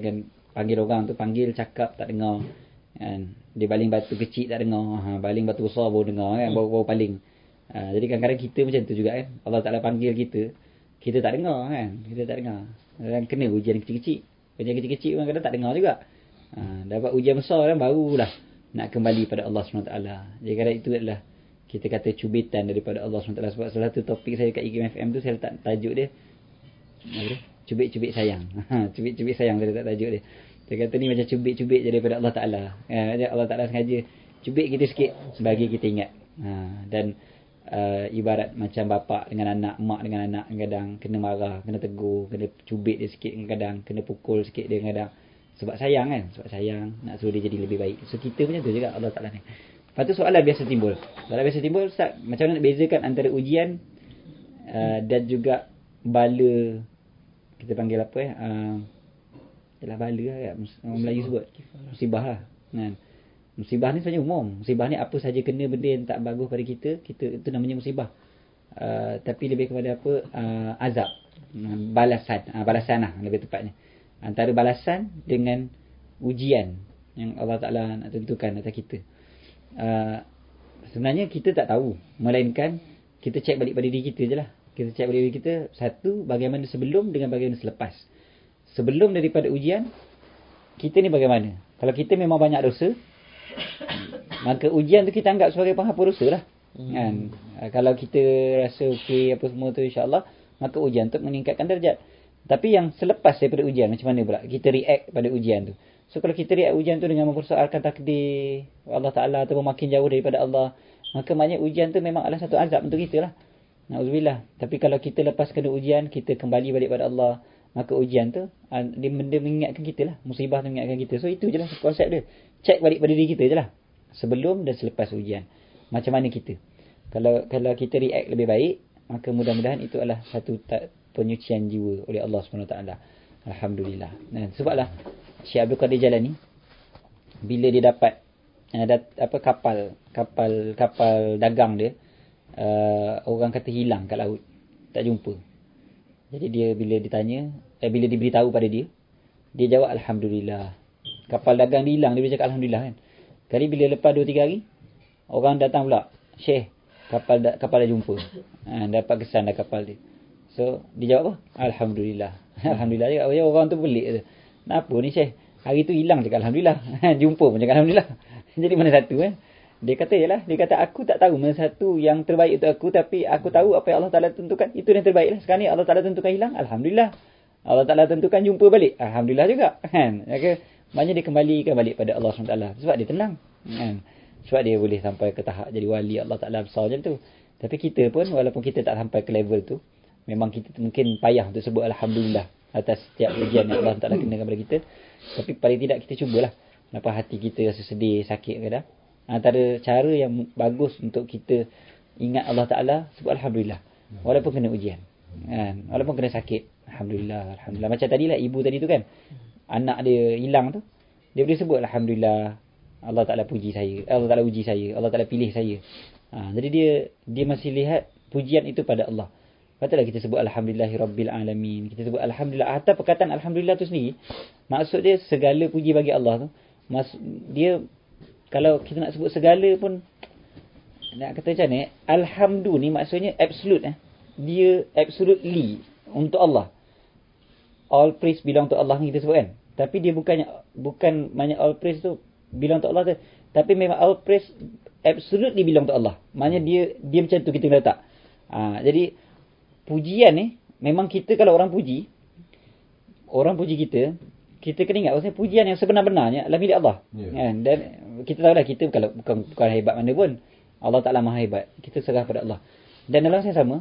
Panggil orang tu, panggil cakap tak dengar. Kan? Dia baling batu kecil tak dengar. Baling batu besar baru dengar kan, baru paling. Jadi kadang-kadang kita macam tu juga kan. Allah Ta'ala panggil kita, kita tak dengar kan. Kita tak dengar. Dan kena ujian kecil-kecil. Ujian kecil-kecil pun kadang tak dengar juga. Dapat ujian besar kan, barulah nak kembali pada Allah SWT. Jadi kadang itu adalah kita kata cubitan daripada Allah SWT. Sebab salah satu topik saya kat IKMFM tu, saya letak tajuk dia cubit-cubit sayang. Cubit-cubit sayang, saya letak tajuk dia. Saya kata ni macam cubit-cubit daripada Allah Ta'ala. Allah Ta'ala sengaja cubit kita sikit bagi kita ingat. Dan ibarat macam bapa dengan anak, mak dengan anak, kadang kena marah, kena tegur, kena cubit dia sikit, kadang kena pukul sikit dia kadang. Sebab sayang kan, sebab sayang nak suruh dia jadi lebih baik. So kita macam tu juga Allah Ta'ala ni. Lepas tu soalan biasa timbul. Ustaz, macam mana nak bezakan antara ujian dan juga bala, kita panggil apa ialah bala lah, orang Melayu sebut musibah lah kan. Musibah ni sebenarnya umum. Musibah ni apa saja kena benda yang tak bagus pada kita itu namanya musibah. Tapi lebih kepada apa, azab, balasan lah lebih tepatnya. Antara balasan dengan ujian yang Allah Ta'ala nak tentukan atas kita. Sebenarnya kita tak tahu, melainkan kita cek balik pada diri kita je lah. Kita cek balik diri kita, satu, bagaimana sebelum dengan bagaimana selepas. Sebelum daripada ujian, kita ni bagaimana? Kalau kita memang banyak dosa, maka ujian tu kita anggap sebagai penghapus dosa lah. Kan? Kalau kita rasa okey apa semua tu, insya-Allah, maka ujian tu meningkatkan darjat. Tapi yang selepas daripada ujian, macam mana pula kita react pada ujian tu? So kalau kita react ujian tu dengan mempersoalkan takdir Allah Ta'ala atau makin jauh daripada Allah, maka maknanya ujian tu memang adalah satu azab untuk kita lah. Na'udzubillah. Tapi kalau kita lepas kena ujian, kita kembali balik pada Allah, maka ujian tu dia mengingatkan kita lah. Musibah tu mengingatkan kita. So itu je lah konsep dia. Cek balik pada diri kita je lah, sebelum dan selepas ujian. Macam mana kita? Kalau kita react lebih baik, maka mudah-mudahan itu adalah satu penyucian jiwa oleh Allah SWT. Alhamdulillah. Sebablah Syekh Abdul Qadir Jalani, bila dia dapat kapal dagang dia, orang kata hilang kat laut, tak jumpa. Jadi dia bila ditanya, bila diberitahu pada dia jawab Alhamdulillah. Kapal dagang dia hilang, dia boleh cakap Alhamdulillah kan. Kali bila lepas 2-3 hari, orang datang pula, Syekh, kapal dah jumpa. Dapat kesan dah kapal dia. So dia jawab apa? Alhamdulillah. Alhamdulillah juga. Orang tu pelik tu. Kenapa ni Syekh? Hari tu hilang cakap Alhamdulillah. Jumpa pun cakap Alhamdulillah. Jadi mana satu kan? Dia kata aku tak tahu mana satu yang terbaik untuk aku, tapi aku tahu apa yang Allah Ta'ala tentukan, itu yang terbaik lah. Sekarang ni Allah Ta'ala tentukan hilang, Alhamdulillah. Allah Ta'ala tentukan jumpa balik, Alhamdulillah juga kan. Maknanya dia kembalikan balik pada Allah SWT. Sebab dia tenang kan? Sebab dia boleh sampai ke tahap jadi wali Allah Ta'ala besar macam tu. Tapi kita pun, walaupun kita tak sampai ke level tu, memang kita mungkin payah untuk sebut Alhamdulillah atas setiap ujian yang Allah Ta'ala kenakan kepada kita. Tapi paling tidak kita cubalah. Kenapa hati kita rasa sedih, sakit kadang. Antara cara yang bagus untuk kita ingat Allah Ta'ala, sebut Alhamdulillah. Walaupun kena ujian kan? Walaupun kena sakit, Alhamdulillah. Alhamdulillah. Macam tadilah ibu tadi tu kan, anak dia hilang tu, dia boleh sebut Alhamdulillah, Allah Ta'ala puji saya, Allah Ta'ala uji saya, Allah Ta'ala pilih saya. Jadi dia masih lihat pujian itu pada Allah. Patutlah kita sebut Alhamdulillahirabbil alamin. Kita sebut Alhamdulillah. Atas perkataan Alhamdulillah tu sendiri, maksud dia segala puji bagi Allah tu. Dia, kalau kita nak sebut segala pun, nak kata macam ni, Alhamdulillah ni maksudnya absolute. Dia absolutely untuk Allah. All praise belong to Allah ni kita sebut kan. Tapi dia bukan maknanya all praise tu belong to Allah tu, tapi memang all praise absolutely belong to Allah. Maknanya dia macam tu kita letak. Jadi pujian ni memang kita, kalau orang puji kita kena ingat bahasa pujian yang sebenar-benarnya adalah milik Allah. Kan? Dan kita tahu dah, kita kalau bukan hebat mana pun, Allah Ta'ala maha hebat. Kita serah pada Allah. Dan dalam masa yang sama,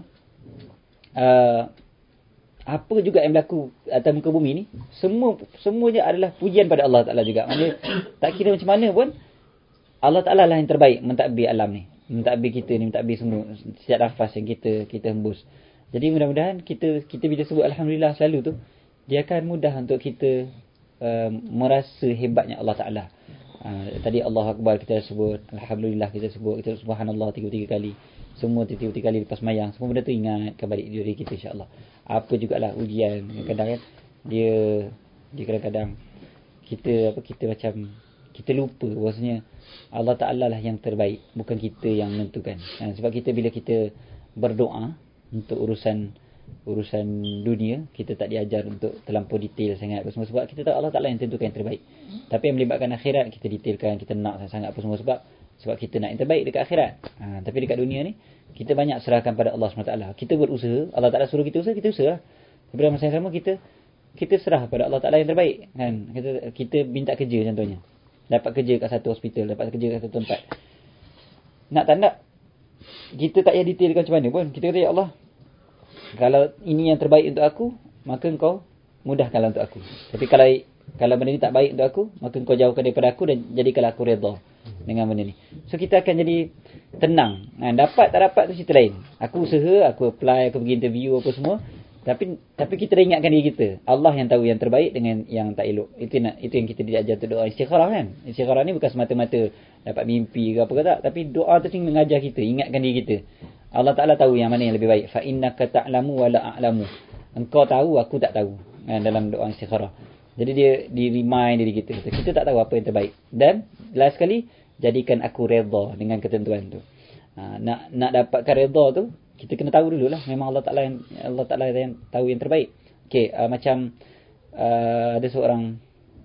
apa juga yang berlaku atas muka bumi ni, semuanya adalah pujian pada Allah Ta'ala juga. Maksudnya tak kira macam mana pun, Allah Ta'ala lah yang terbaik mentadbir alam ni, mentadbir kita ni, mentadbir semua setiap nafas yang kita hembus. Jadi mudah-mudahan kita bila sebut Alhamdulillah selalu tu, dia akan mudah untuk kita merasa hebatnya Allah Ta'ala. Tadi Allah Akbar kita sebut, Alhamdulillah kita sebut, kita Subhanallah 3 kali. Semua 3 kali lepas mayang. Semua benda tu ingatkan balik diri kita, insya-Allah. Apa jugalah ujian, kadang-kadang kan dia kadang-kadang kita macam kita lupa bahasanya Allah Ta'ala lah yang terbaik, bukan kita yang menentukan. Sebab bila kita berdoa untuk urusan dunia, kita tak diajar untuk terlampau detail sangat apa semua, sebab kita tahu Allah Ta'ala yang tentukan yang terbaik. Tapi yang melibatkan akhirat, kita detailkan, kita nak sangat apa semua, sebab kita nak yang terbaik dekat akhirat. Tapi dekat dunia ni, kita banyak serahkan pada Allah SWT. Kita berusaha, Allah Ta'ala suruh kita usaha. Tapi dalam masa yang sama, kita serah pada Allah Ta'ala yang terbaik, kan? Kita minta kerja contohnya, dapat kerja kat satu hospital, dapat kerja kat satu tempat, nak tak nak, kita tak payah detailkan macam mana pun. Kita kata, ya Allah, kalau ini yang terbaik untuk aku, maka engkau mudahkanlah untuk aku. Tapi kalau benda ni tak baik untuk aku, maka engkau jauhkan daripada aku dan jadikanlah aku redha dengan benda ni. So kita akan jadi tenang. Dapat tak dapat tu cerita lain. Aku usaha, aku apply, aku pergi interview apa semua, tapi kita dah ingatkan diri kita, Allah yang tahu yang terbaik dengan yang tak elok. Itu yang kita diajar untuk doa istikharah, kan. Istikharah ni bukan semata-mata dapat mimpi ke apa ke tak, tapi doa tu mengajar kita, ingatkan diri kita, Allah Ta'ala tahu yang mana yang lebih baik. Fa innaka ta'lamu wa la a'lamu. Engkau tahu, aku tak tahu, dalam doa istikharah. Jadi dia remind diri kita tak tahu apa yang terbaik. Dan last sekali, jadikan aku redha dengan ketentuan tu. Nak dapatkan redha tu, kita kena tahu dululah memang Allah Ta'ala yang tahu yang terbaik. Okey, macam ada seorang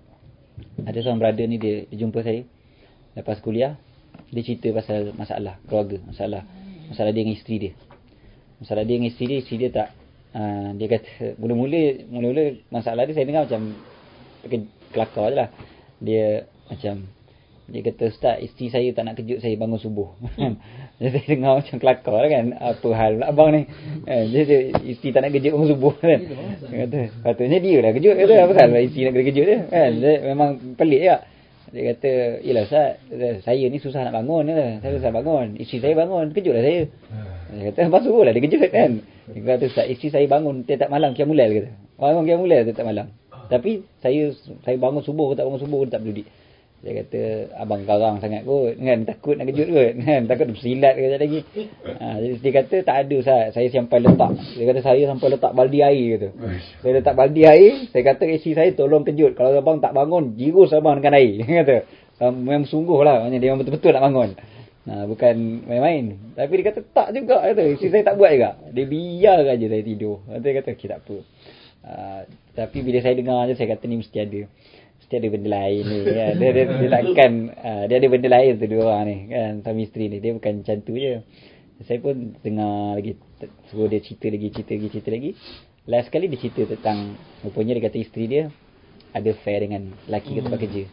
brother ni, dia jumpa saya lepas kuliah. Dia cerita pasal masalah keluarga, masalah dia dengan isteri dia. Masalah dia dengan isteri dia tak, dia kata mula-mula masalah dia saya dengar macam kelakar je lah. Dia kata, Ustaz, isteri saya tak nak kejut saya bangun subuh. Jadi saya dengar macam kelakar lah, kan. Apa hal pula abang ni? Jadi isteri tak nak kejut bangun subuh, kan. Dia kata, patutnya dia lah kejut. Kata, apa hal isteri nak kena kejut dia? Kan? Dia memang pelik je. Dia kata, yelah Ustaz, saya ni susah nak bangun. Saya susah bangun. Isteri saya bangun, kejutlah saya. Dia kata, lepas subuh lah dia kejut, kan. Dia kata, Ustaz, isteri saya bangun tiap malam qiyamul lail, kata. Bangun qiyamul lail tiap malam. Tapi saya bangun subuh ke tak bangun subuh, dia tak peduli. Dia kata, abang garang sangat kot, kan, takut nak kejut kot, kan, takut bersilat ke lagi. Jadi dia kata, tak ada Ustaz, saya sampai letak. Dia kata, saya sampai letak baldi air, kata. Saya letak baldi air, saya kata isteri saya tolong kejut. Kalau abang tak bangun, jirus abang dengan air. Dia kata, memang sungguh lah, dia memang betul-betul nak bangun. Bukan main-main. Tapi dia kata, tak juga, kata. Isteri saya tak buat juga. Dia biar aja saya tidur. Dia kata, okay, tak apa. Tapi bila saya dengar je, saya kata ni mesti ada benda lain ni, kan. Dia takkan dia ada benda lain tu dua orang ni, kan, suami isteri ni. Dia bukan macam tu je. Saya pun dengar lagi, suruh dia cerita lagi. Last sekali dia cerita tentang, rupanya dia kata isteri dia ada affair dengan lelaki ke tempat kerja.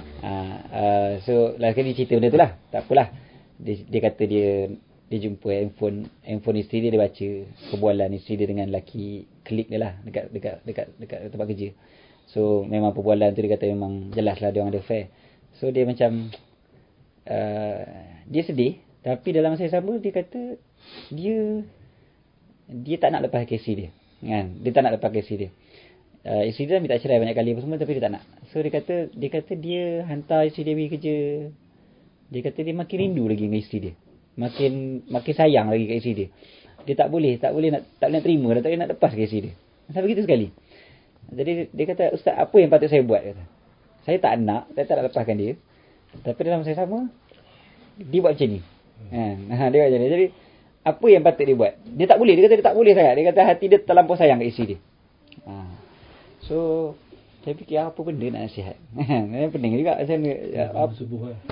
So last sekali dia cerita benda tu lah. Tak apalah. Dia kata dia jumpa handphone isteri dia baca perbualan isteri dia dengan lelaki klik dia lah dekat tempat kerja. So memang perbualan tu dia kata memang jelas lah dia orang ada affair. So dia macam dia sedih, tapi dalam masa yang sama dia kata dia tak nak lepas isteri dia, kan. Dia tak nak lepas isteri dia. Isteri dia minta cerai banyak kali apa semua, tapi dia tak nak. So dia kata dia hantar isteri dia pergi kerja. Dia kata dia makin rindu lagi dengan isteri dia. Makin sayang lagi kat isteri dia. Dia tak boleh nak terima, tak boleh nak lepas ke isteri dia. Sampai begitu sekali. Jadi dia kata, Ustaz, apa yang patut saya buat? Kata, saya tak nak lepaskan dia. Tapi dalam masa sama, dia buat macam ni. Dia buat macam ni. Jadi, apa yang patut dia buat? Dia tak boleh. Dia kata dia tak boleh sangat. Dia kata hati dia terlampau sayang kat isteri dia. So, saya fikir apa benda nak nasihat. Pening juga. Subuh lah.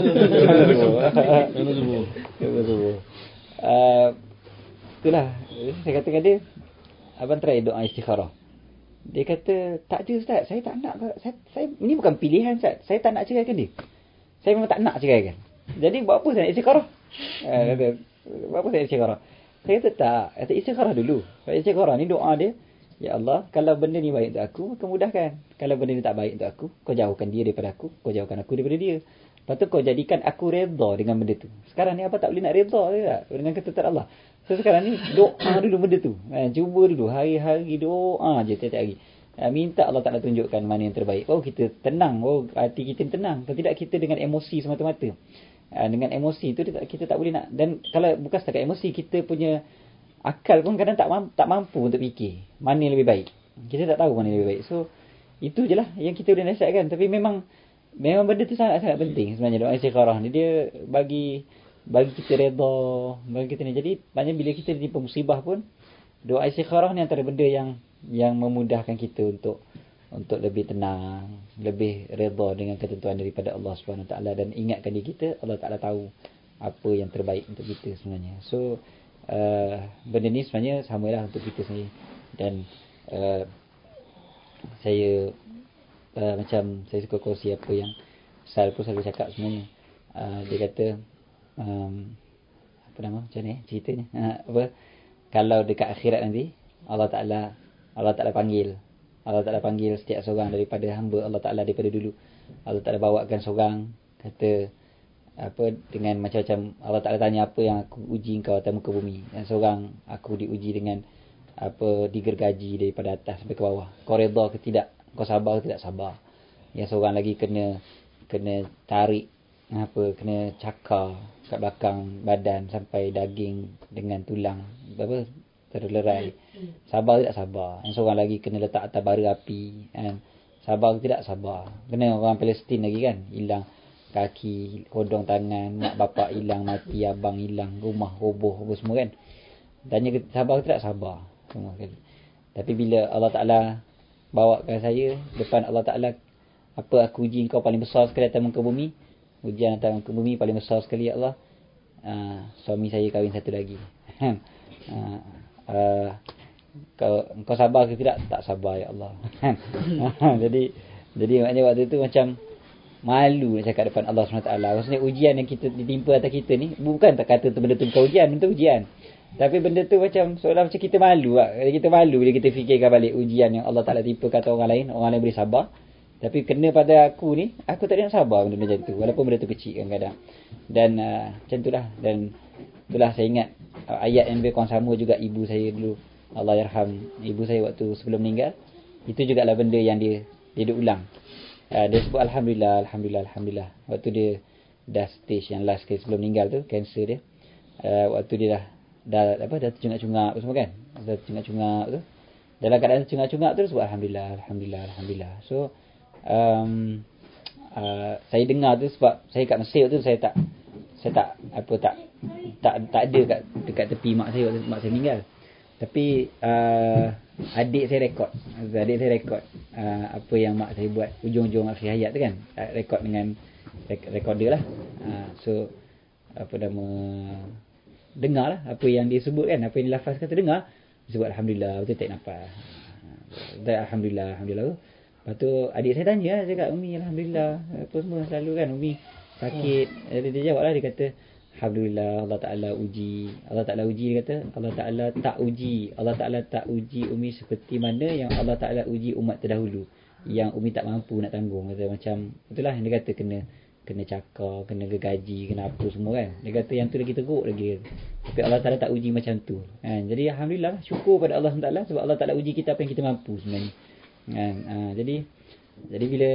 Subuh. Itulah. Saya katakan dia, abang try doa istikharah. Dia kata, tak ada Ustaz, saya tak nak. Saya ini bukan pilihan Ustaz. Saya tak nak ceraikan dia. Saya memang tak nak ceraikan. Jadi buat apa saya nak istikharah? Kata, buat apa saya istikharah? Saya kata tak. Kata istikharah dulu. Istikharah ni doa dia, ya Allah, kalau benda ni baik untuk aku, maka mudahkan. Kalau benda ni tak baik untuk aku, kau jauhkan dia daripada aku, kau jauhkan aku daripada dia. Lepas tu kau jadikan aku redha dengan benda tu. Sekarang ni apa tak boleh nak redha dengan ketentuan Allah. So sekarang ni doa dulu benda tu. Cuba dulu hari-hari doa je tiap-tiap hari. Minta Allah Ta'ala tunjukkan mana yang terbaik. Kita tenang, hati kita tenang. Kalau tidak kita dengan emosi semata-mata. Dengan emosi tu kita tak boleh nak. Dan kalau bukan setakat emosi, kita punya akal pun kadang tak mampu untuk fikir mana yang lebih baik. Kita tak tahu mana yang lebih baik. So Itu je lah yang kita boleh nasihatkan. Tapi memang benda tu sangat-sangat penting sebenarnya doa istikharah ni. Dia bagi kita redha, bagi kita ni. Jadi maknanya bila kita ditimpa musibah pun, doa istikharah ni antara benda yang memudahkan kita untuk lebih tenang, lebih redha dengan ketentuan daripada Allah Subhanahu Wa Taala, dan ingatkan diri kita Allah Taala tahu apa yang terbaik untuk kita sebenarnya. So benda ni sebenarnya samalah untuk kita sendiri. Dan saya macam saya suka kongsi apa yang Sal pun selalu cakap sebenarnya. Dia kata apa nama macam ni ceritanya, kalau dekat akhirat nanti Allah Taala panggil setiap seorang daripada hamba Allah Taala daripada dulu. Allah Taala bawakan seorang, kata apa, dengan macam-macam. Allah Taala tanya, apa yang aku uji kau atas muka bumi? Dan seorang aku diuji dengan apa, digergaji daripada atas sampai ke bawah. Kau redha ke tidak? Kau sabar ke tidak sabar? Yang seorang lagi kena tarik kena cakar kat belakang badan sampai daging dengan tulang terlerai. Sabar tidak sabar? Yang seorang lagi kena letak atas bara api, kan? Sabar tidak sabar? Kena orang Palestin lagi kan, hilang kaki, kodong tangan, mak bapak hilang, mati, abang hilang, rumah roboh apa semua kan. Tanya sabar tidak sabar semua kali. Tapi bila Allah Taala bawakan saya depan Allah Taala, apa aku uji kau paling besar sekali atas muka bumi? Ujian atas muka bumi paling besar sekali, ya Allah, suami saya kahwin satu lagi. Kau sabar ke tidak? Tak sabar, ya Allah. Jadi maknanya waktu itu macam malu nak cakap depan Allah SWT. Maksudnya ujian yang kita ditimpa atas kita ni, bukan tak kata tu benda tu bukan ujian, benda tu ujian. Tapi benda tu macam seolah macam kita malu lah. Kita malu bila kita fikirkan balik ujian yang Allah Ta'ala timpa kata orang lain boleh sabar. Tapi kena pada aku ni, aku tak ada nak sabar benda macam tu. Walaupun benda tu kecil kadang-kadang. Dan macam tu lah. Dan itulah saya ingat ayat yang lebih kurang sama juga ibu saya dulu. Allah yarham ibu saya waktu sebelum meninggal. Itu jugalah benda yang dia duk ulang. Dia sebut Alhamdulillah. Waktu dia dah stage yang last sekali sebelum meninggal tu, kanser dia. Waktu dia dah tercungak-cungak apa semua kan. Dah tercungak-cungak tu. Dalam keadaan tercungak-cungak tu dia sebut Alhamdulillah. So saya dengar tu sebab saya kat Mesir tu, saya tak ada dekat tepi mak saya waktu mak saya meninggal. Tapi adik saya rekod apa yang mak saya buat hujung-hujung akhir hayat tu kan, rekod dengan recorder lah. So apa nama, dengar lah apa yang dia sebut kan, apa yang dia lafaz kata, dengar dia sebut Alhamdulillah, betul tak nafas. Alhamdulillah. Lepas tu adik saya tanya lah, cakap Umi Alhamdulillah apa semua selalu kan, Umi sakit. Dia jawab lah, dia kata Alhamdulillah Allah Ta'ala uji. Dia kata Allah Ta'ala tak uji Umi seperti mana yang Allah Ta'ala uji umat terdahulu yang Umi tak mampu nak tanggung. Kata macam itulah yang dia kata, kena cakar, kena gergaji, kena apa semua kan. Dia kata yang tu lagi teruk lagi. Tapi Allah Ta'ala tak uji macam tu kan. Jadi Alhamdulillah, syukur pada Allah SWT sebab Allah Ta'ala uji kita apa yang kita mampu sebenarnya kan. Jadi bila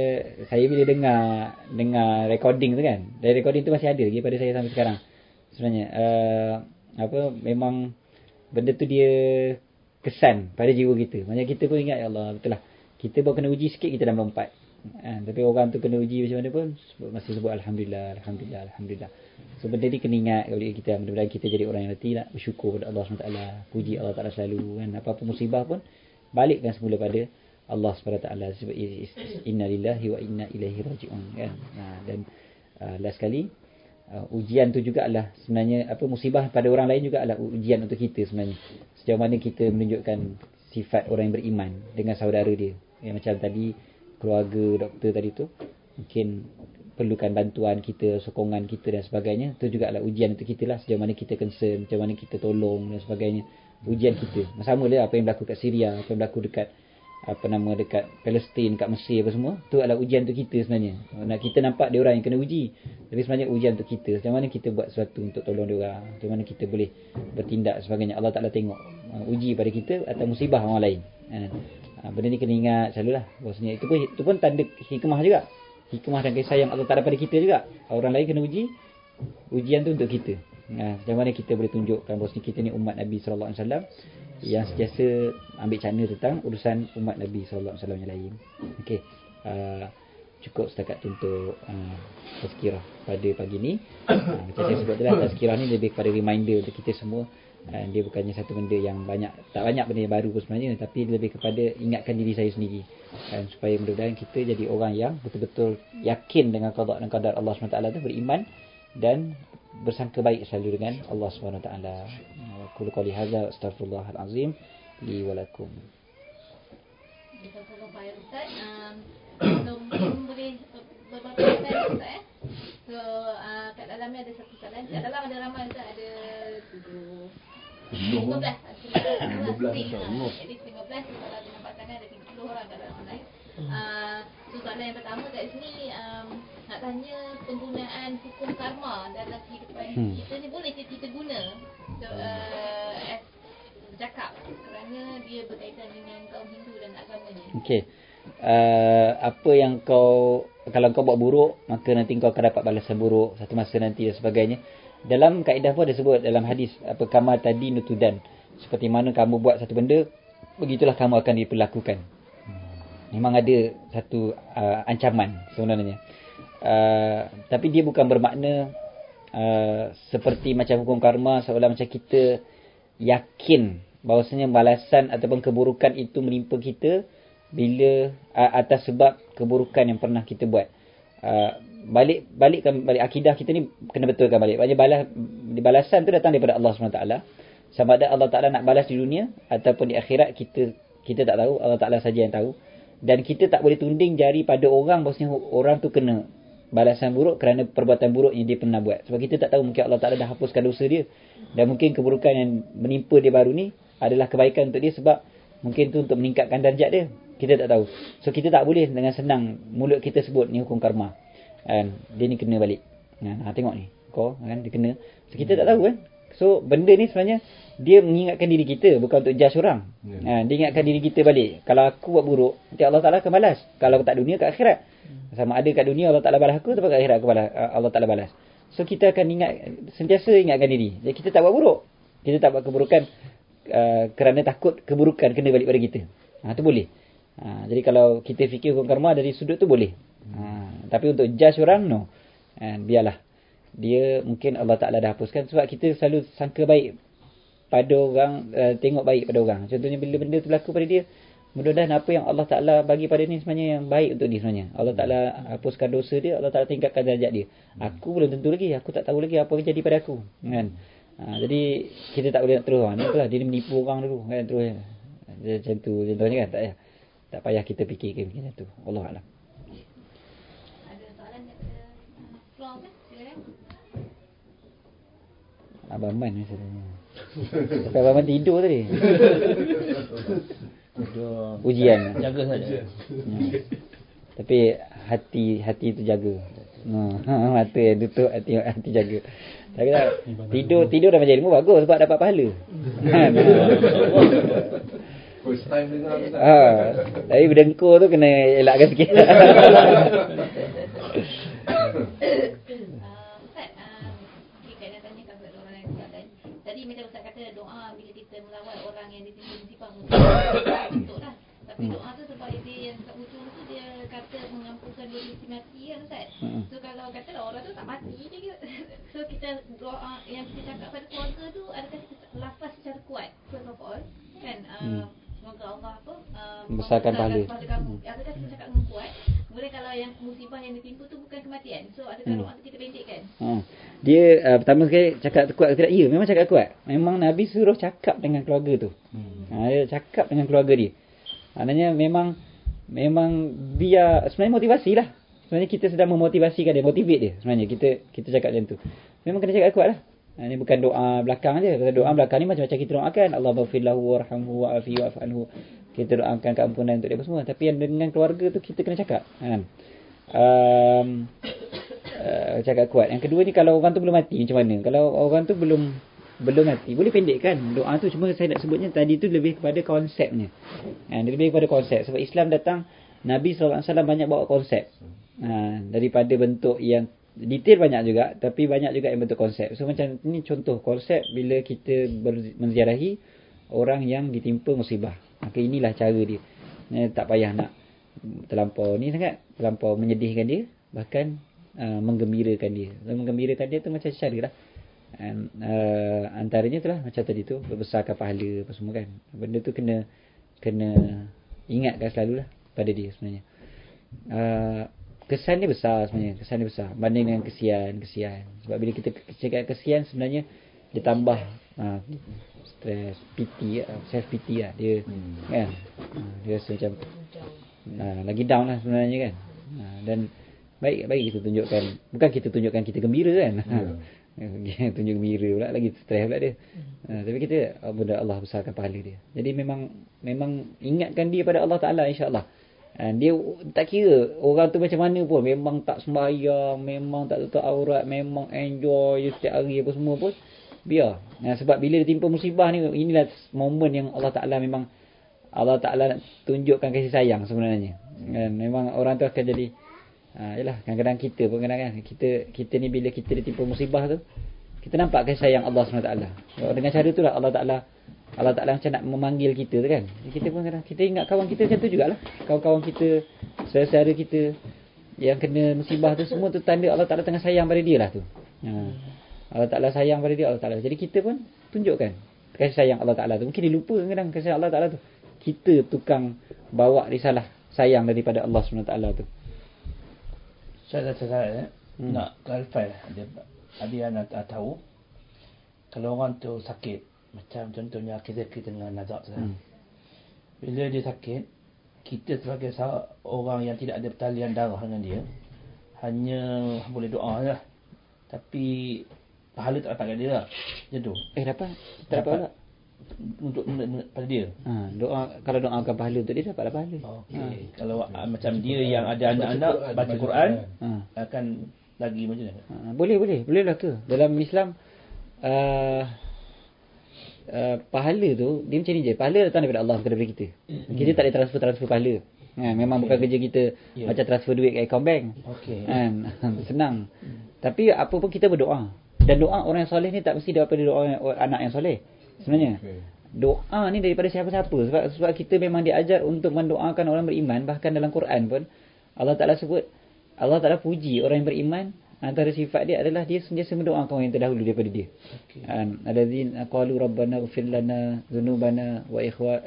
dengar recording tu kan, dari recording tu masih ada lagi pada saya sampai sekarang sebenarnya. Memang benda tu dia kesan pada jiwa kita. Maksudnya kita pun ingat, ya Allah, betul lah, kita baru kena uji sikit kita dah melompat. Tapi orang tu kena uji macam mana pun masih sebut Alhamdulillah. So benda ni kena ingat oleh kita. Mudah-mudahan kita jadi orang yang reti nak bersyukur pada Allah SWT. Puji Allah Ta'ala selalu kan. Apa-apa musibah pun balikkan semula pada Allah SWT. Sebab inna lillahi wa inna ilaihi raji'un kan. Dan last sekali, ujian tu juga adalah sebenarnya musibah pada orang lain juga adalah ujian untuk kita sebenarnya. Sejauh mana kita menunjukkan sifat orang yang beriman dengan saudara dia. Yang macam tadi keluarga doktor tadi tu mungkin perlukan bantuan kita, sokongan kita dan sebagainya. Itu juga adalah ujian untuk kita lah. Sejauh mana kita concern, macam mana kita tolong dan sebagainya. Ujian kita. Sama lah apa yang berlaku kat Syria, apa yang berlaku dekat dekat Palestin, dekat Mesir apa semua. Itu adalah ujian untuk kita sebenarnya. Kita nampak dia orang yang kena uji, tapi sebenarnya ujian untuk kita. Macam mana kita buat sesuatu untuk tolong dia orang, macam mana kita boleh bertindak sebagainya. Allah Ta'ala tengok uji pada kita atau musibah orang lain. Benda ni kena ingat selalulah. Maksudnya itu pun tanda hikmah juga. Hikmah dan kasih sayang Allah Ta'ala pada kita juga. Orang lain kena uji, ujian tu untuk kita. Macam mana kita boleh tunjukkan bahawa kita ni umat Nabi SAW yang sentiasa ambil cakna tentang urusan umat Nabi sallallahu alaihi wasallam yang lain. Okey. Cukup setakat untuk tazkirah pada pagi ni. Macam saya sebut tadi, tazkirah ni lebih kepada reminder untuk kita semua. Dia bukannya satu benda yang tak banyak benda yang baru pun sebenarnya, tapi lebih kepada ingatkan diri saya sendiri, supaya mudah-mudahan kita jadi orang yang betul-betul yakin dengan qada dan qadar Allah SWT tu, beriman dan bersangka baik selalu dengan Allah SWT. Qul qouli hadza astaghfirullahal azim li wa lakum. So mungkin boleh beberapa soalan Ustaz. So kat dalamnya ada satu soalan. Kat dalam ada ramai Ustaz, ada 15. 15 jadi 15 kalau dengan pasangan ada 30 orang kat dalam online. So soalan yang pertama kat sini, nak tanya penggunaan hukum karma dalam kehidupan kita ni, boleh kita guna as bercakap kerana dia berkaitan dengan kaum Hindu dan agama ni. Okey. Apa yang kalau kau buat buruk, maka nanti kau akan dapat balasan buruk satu masa nanti dan sebagainya. Dalam kaedah pun ada sebut dalam hadis, apa, kama tadi nutudan, seperti mana kamu buat satu benda, begitulah kamu akan diperlakukan. Memang ada satu ancaman sebenarnya. Tapi dia bukan bermakna seperti macam hukum karma, seolah macam kita yakin bahawasanya balasan ataupun keburukan itu menimpa kita bila atas sebab keburukan yang pernah kita buat. Balik akidah kita ni kena betulkan balik. Balasan tu datang daripada Allah SWT. Sama ada Allah Ta'ala nak balas di dunia ataupun di akhirat, kita tak tahu. Allah Ta'ala saja yang tahu. Dan kita tak boleh tunding jari pada orang bahawasanya orang tu kena balasan buruk kerana perbuatan buruk yang dia pernah buat. Sebab kita tak tahu, mungkin Allah Ta'ala dah hapuskan dosa dia, dan mungkin keburukan yang menimpa dia baru ni adalah kebaikan untuk dia, sebab mungkin tu untuk meningkatkan darjat dia. Kita tak tahu. So kita tak boleh dengan senang mulut kita sebut ni hukum karma. Dia ni kena balik. Tengok ni, kau kan dia kena. So kita tak tahu kan. So benda ni sebenarnya dia mengingatkan diri kita, bukan untuk judge orang. Dia ingatkan diri kita balik. Kalau aku buat buruk, nanti Allah Ta'ala akan balas. Kalau tak dunia, kat akhirat. Sama ada kat dunia Allah Ta'ala balas aku, atau kat akhirat aku balas, Allah Ta'ala balas. So kita akan sentiasa ingatkan diri. Jadi kita tak buat buruk. Kita tak buat keburukan kerana takut keburukan kena balik pada kita. Tu boleh. Jadi kalau kita fikir hukum karma dari sudut tu boleh. Tapi untuk judge orang, no. Biarlah. Dia mungkin Allah Ta'ala dah hapuskan, sebab kita selalu sangka baik pada orang, tengok baik pada orang. Contohnya bila benda tu berlaku pada dia, mudah-mudahan apa yang Allah Ta'ala bagi pada ni sebenarnya yang baik untuk dia sebenarnya. Allah Ta'ala hapuskan dosa dia, Allah Ta'ala tingkatkan darjat dia. Aku belum tentu lagi, aku tak tahu lagi apa yang jadi pada aku, kan. Jadi kita tak boleh nak terus, itulah dia menipu orang dulu, kan, terus macam tu contohnya, kan. Tak payah kita fikirkan macam tu. Allah Alam. Ada soalan daripada Floor kan? Silakan. Abang Man ni sebenarnya. Tapi Abang Man tidur tadi. Ujian. Jaga saja. Tapi hati tu jaga. Mata yang tutup, hati jaga. Tapi tidur dah macam ilmu bagus sebab dapat pahala. First time dengar. Tapi berdengkur tu kena elakkan sikit. Tadi macam Ustaz kata, doa bila kita melawat orang yang ditimpa musibah betul lah. Tapi doa tu sebab dia yang tak betul tu, dia kata mengampunkan dosa mati kan Ustaz. So kalau katalah orang tu tak mati je, so kita doa yang kita cakap pada keluarga tu, adakah kita lafaz secara kuat first of all kan, semoga Allah besarkan pahala kamu. Adakah kita cakap dengan kuat? Kemudian kalau yang musibah yang ditimpa tu bukan kematian, so adakah doa tu kita pendekkan? Dia pertama sekali cakap kuat ke tidak? Ya, memang cakap kuat. Memang Nabi suruh cakap dengan keluarga tu. Dia cakap dengan keluarga dia. Maknanya memang biar, sebenarnya motivasi lah. Sebenarnya kita sedang memotivasikan dia, motivate dia. Sebenarnya kita cakap macam tu. Memang kena cakap kuat lah. Ini bukan doa belakang aja. Doa belakang ni macam-macam kita doakan, Allah maghfirlahu warhamhu wa'afi wa'fanhu. Kita doakan keampunan untuk dia semua. Tapi yang dengan keluarga tu kita kena cakap. Cakap kuat. Yang kedua ni, kalau orang tu belum mati macam mana? Kalau orang tu belum mati, boleh pendekkan doa tu. Cuma saya nak sebutnya tadi tu lebih kepada konsepnya. Lebih kepada konsep. Sebab Islam datang, Nabi SAW banyak bawa konsep. Daripada bentuk yang detail banyak juga, tapi banyak juga yang bentuk konsep. So macam ni contoh konsep bila kita menziarahi orang yang ditimpa musibah. Maka inilah cara dia. Tak payah nak terlampau ni sangat, terlampau menyedihkan dia, bahkan menggembirakan dia. Menggembirakan dia tu macam cara lah. Antaranya tu lah macam tadi tu, berbesarkan pahala apa semua kan. Benda tu kena ingatkan selalulah pada dia sebenarnya. Kesan dia besar sebenarnya, kesan dia besar banding dengan kesian. Sebab bila kita cakap kesian sebenarnya dia tambah stres, pity, self pity lah dia kan. Dia rasa macam lagi down lah sebenarnya kan. Dan baik kita tunjukkan, bukan kita tunjukkan kita gembira kan. Dia tunjuk gembira pula, lagi stres pula dia. Tapi kita benda Allah besarkan pahala dia. Jadi memang ingatkan dia pada Allah Ta'ala, insya-Allah. Dia tak kira orang tu macam mana pun, memang tak sembahyang, memang tak tutup aurat, memang enjoy je setiap hari apa semua pun, biar. Sebab bila dia timpa musibah ni, inilah momen yang Allah Ta'ala memang Allah Ta'ala nak tunjukkan kasih sayang sebenarnya. Memang orang tu akan jadi yalah, kadang-kadang kita pun kadang-kadang kita ni bila kita ditimpa musibah tu, kita nampak kasih sayang Allah SWT. Dengan cara tu lah Allah Ta'ala macam nak memanggil kita tu kan. Kita pun kadang kita ingat kawan kita macam tu jugalah. Kawan-kawan kita, saudara kita yang kena musibah tu, semua tu tanda Allah Ta'ala tengah sayang pada dia lah tu. Allah Ta'ala sayang pada dia, Allah Ta'ala. Jadi kita pun tunjukkan kasih sayang Allah Ta'ala tu. Mungkin dia lupa kadang kasih sayang Allah Ta'ala tu. Kita tukang bawa risalah sayang daripada Allah SWT tu. Saya nak clarify lah. Ada yang nak tahu, kalau orang tu sakit, macam contohnya kita dengan Nazak tu, bila dia sakit, kita sebagai orang yang tidak ada pertalian darah dengan dia, hanya boleh doa je lah. Tapi pahala tak dapat kat dia lah. Macam tu. Dapat? Tak dapat pula? Untuk pada dia. Doa, kalau doakan pahala untuk dia, dapatlah pahala. Okey. Kalau macam dia yang ada anak-anak baca Quran, akan lagi macam mana? Boleh lah ke. Dalam Islam pahala tu dia macam ni je. Pahala datang daripada Allah, bukan daripada kita. Kita tak ada transfer pahala. Memang bukan kerja kita macam transfer duit kat account bank. Senang. Tapi apa pun kita berdoa. Dan doa orang yang soleh ni tak mesti daripada doa anak yang soleh. Sebenarnya doa ni daripada siapa-siapa. Sebab kita memang diajar untuk mendoakan orang beriman. Bahkan dalam Quran pun Allah Ta'ala sebut, Allah Ta'ala puji orang yang beriman. Antara sifat dia adalah dia sentiasa mendoakan orang yang terdahulu daripada dia. Alladzina qalu rabbana ighfir lana dhunubana wa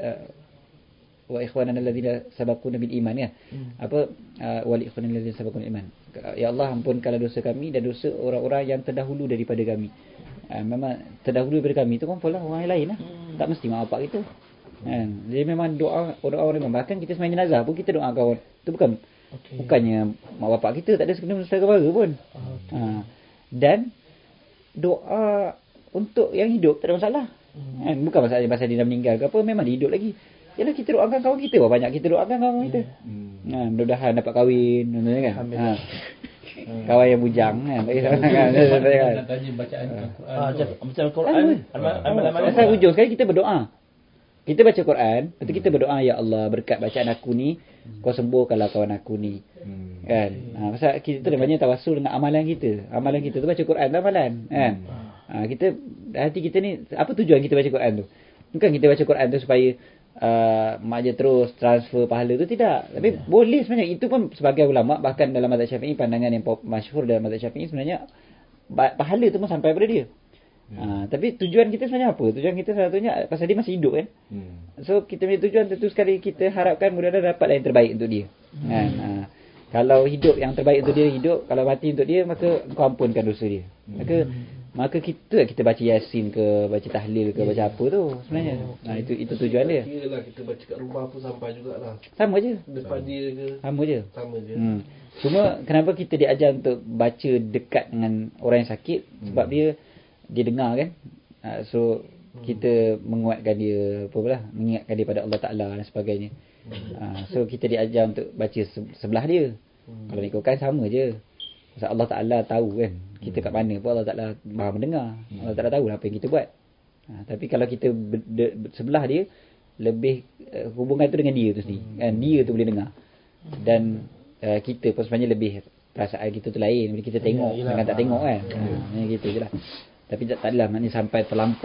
ikhwanana alladzina sabaquna bil iman ya. Wal ikhwanana alladzina sabaquna bil iman. Ya Allah, ampunkanlah dosa kami dan dosa orang-orang yang terdahulu daripada kami. Memang terdahulu daripada kami tu confirm lah orang yang lain lah. Tak mesti mak bapak kita. Jadi memang doa orang memang, bahkan kita sembahyang jenazah pun kita doa kawan. Itu bukannya mak bapak kita, tak ada sekena saudara mara pun. Dan doa untuk yang hidup tak ada masalah. Bukan masalah pasal dia dah meninggal ke apa, memang dia hidup lagi. Yalah, kita doakan kawan kita, berapa banyak kita doakan kawan kita. Mudah-mudahan dapat kahwin kan. Kawan yang bujang kan. Nak tanya bacaan Quran. Macam Quran, amalan-amalan saya hujung sekali kita berdoa. Kita baca Quran, lepas tu kita berdoa, ya Allah, berkat bacaan aku ni, kau sembuhkanlah kawan aku ni. Kan? Pasal kita tu banyak tawassul dengan amalan kita. Amalan kita tu baca Quran tu amalan, kan? Kita hati kita ni, apa tujuan kita baca Quran tu? Bukan kita baca Quran tu supaya mak je terus transfer pahala tu, tidak. Tapi boleh sebenarnya. Itu pun sebagai ulama, bahkan dalam mazhab Syafi'i, pandangan yang masyhur dalam mazhab Syafi'i, sebenarnya pahala tu pun sampai pada dia. Tapi tujuan kita sebenarnya apa? Tujuan kita satunya pasal dia masih hidup kan. So kita punya tujuan tentu sekali kita harapkan mudah-mudahan dapatlah yang terbaik untuk dia. Kalau hidup, yang terbaik untuk dia hidup. Kalau mati untuk dia, maka kau ampunkan dosa dia. Maka kita baca Yasin ke, baca tahlil ke, baca apa tu sebenarnya. Itu tujuan dia. Kiralah kita baca kat rumah pun sampai jugalah. Sama je. Depan dia ke. Sama je. Cuma kenapa kita diajar untuk baca dekat dengan orang yang sakit? Sebab dia dengar kan. So kita menguatkan dia, mengingatkan dia pada Allah Ta'ala dan sebagainya. So kita diajar untuk baca sebelah dia. Kalau ikutkan sama je. Sebab Allah Ta'ala tahu kan kita kat mana pun, Allah Ta'ala maha mendengar. Allah Ta'ala tahu apa yang kita buat. Tapi kalau kita sebelah dia, lebih hubungan tu dengan dia tu sendiri kan. Dia tu boleh dengar. Dan kita pun sebenarnya lebih, perasaan kita tu lain bila kita tengok dengan tak tengok kan. Macam gitu je lah. Tapi tak adalah maknanya sampai terlampau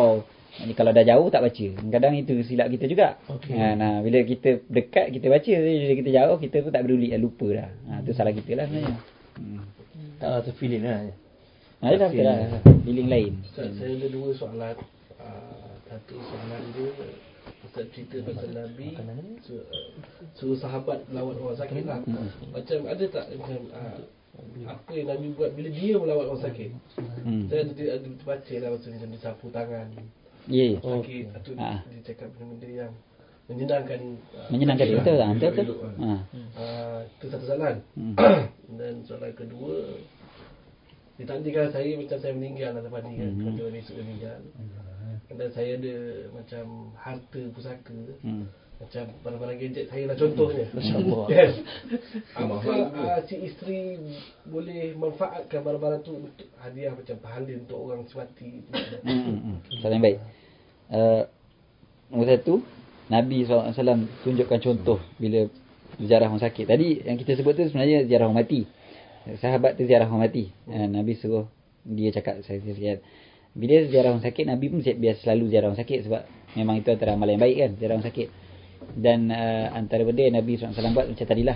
Maknanya kalau dah jauh tak baca. Kadang itu silap kita juga. Okey. Nah, bila kita dekat kita baca, bila kita jauh kita pun tak peduli, lupa dah. Itu salah kita lah sebenarnya. Tak rasa feeling lah. Dah betul lah. Feeling lain. Ustaz, saya ada dua soalan. Satu soalan dia, Ustaz cerita pasal Nabi suruh sahabat lawat orang sakit lah. Macam ada tak macam apa yang Nabi buat bila dia melawat orang sakit? Saya ada baca lah macam dia sapu tangan Ya. sakit atau dia cakap benda-benda yang menyenangkan Menyenangkan betul tak? Betul. Itu satu soalan. Dan soalan kedua, ditakdirkan saya macam saya meninggal lah lepas ni kan, kalau esok meninggal. Dan saya ada macam harta pusaka, macam barang-barang gadget saya lah contohnya. Masya-Allah. Yes. Apakah si isteri boleh manfaatkan barang-barang tu untuk hadiah macam pahala untuk orang semati? Soalan yang baik. Nombor satu, Nabi SAW tunjukkan contoh bila ziarah orang sakit. Tadi yang kita sebut tu sebenarnya ziarah orang mati. Sahabat tu ziarah orang mati. Nabi suruh dia cakap saya sikit. Bila ziarah orang sakit, Nabi pun biasa selalu ziarah orang sakit sebab memang itu antara amalan yang baik kan, ziarah orang sakit. Dan antara benda yang Nabi SAW buat macam tadilah,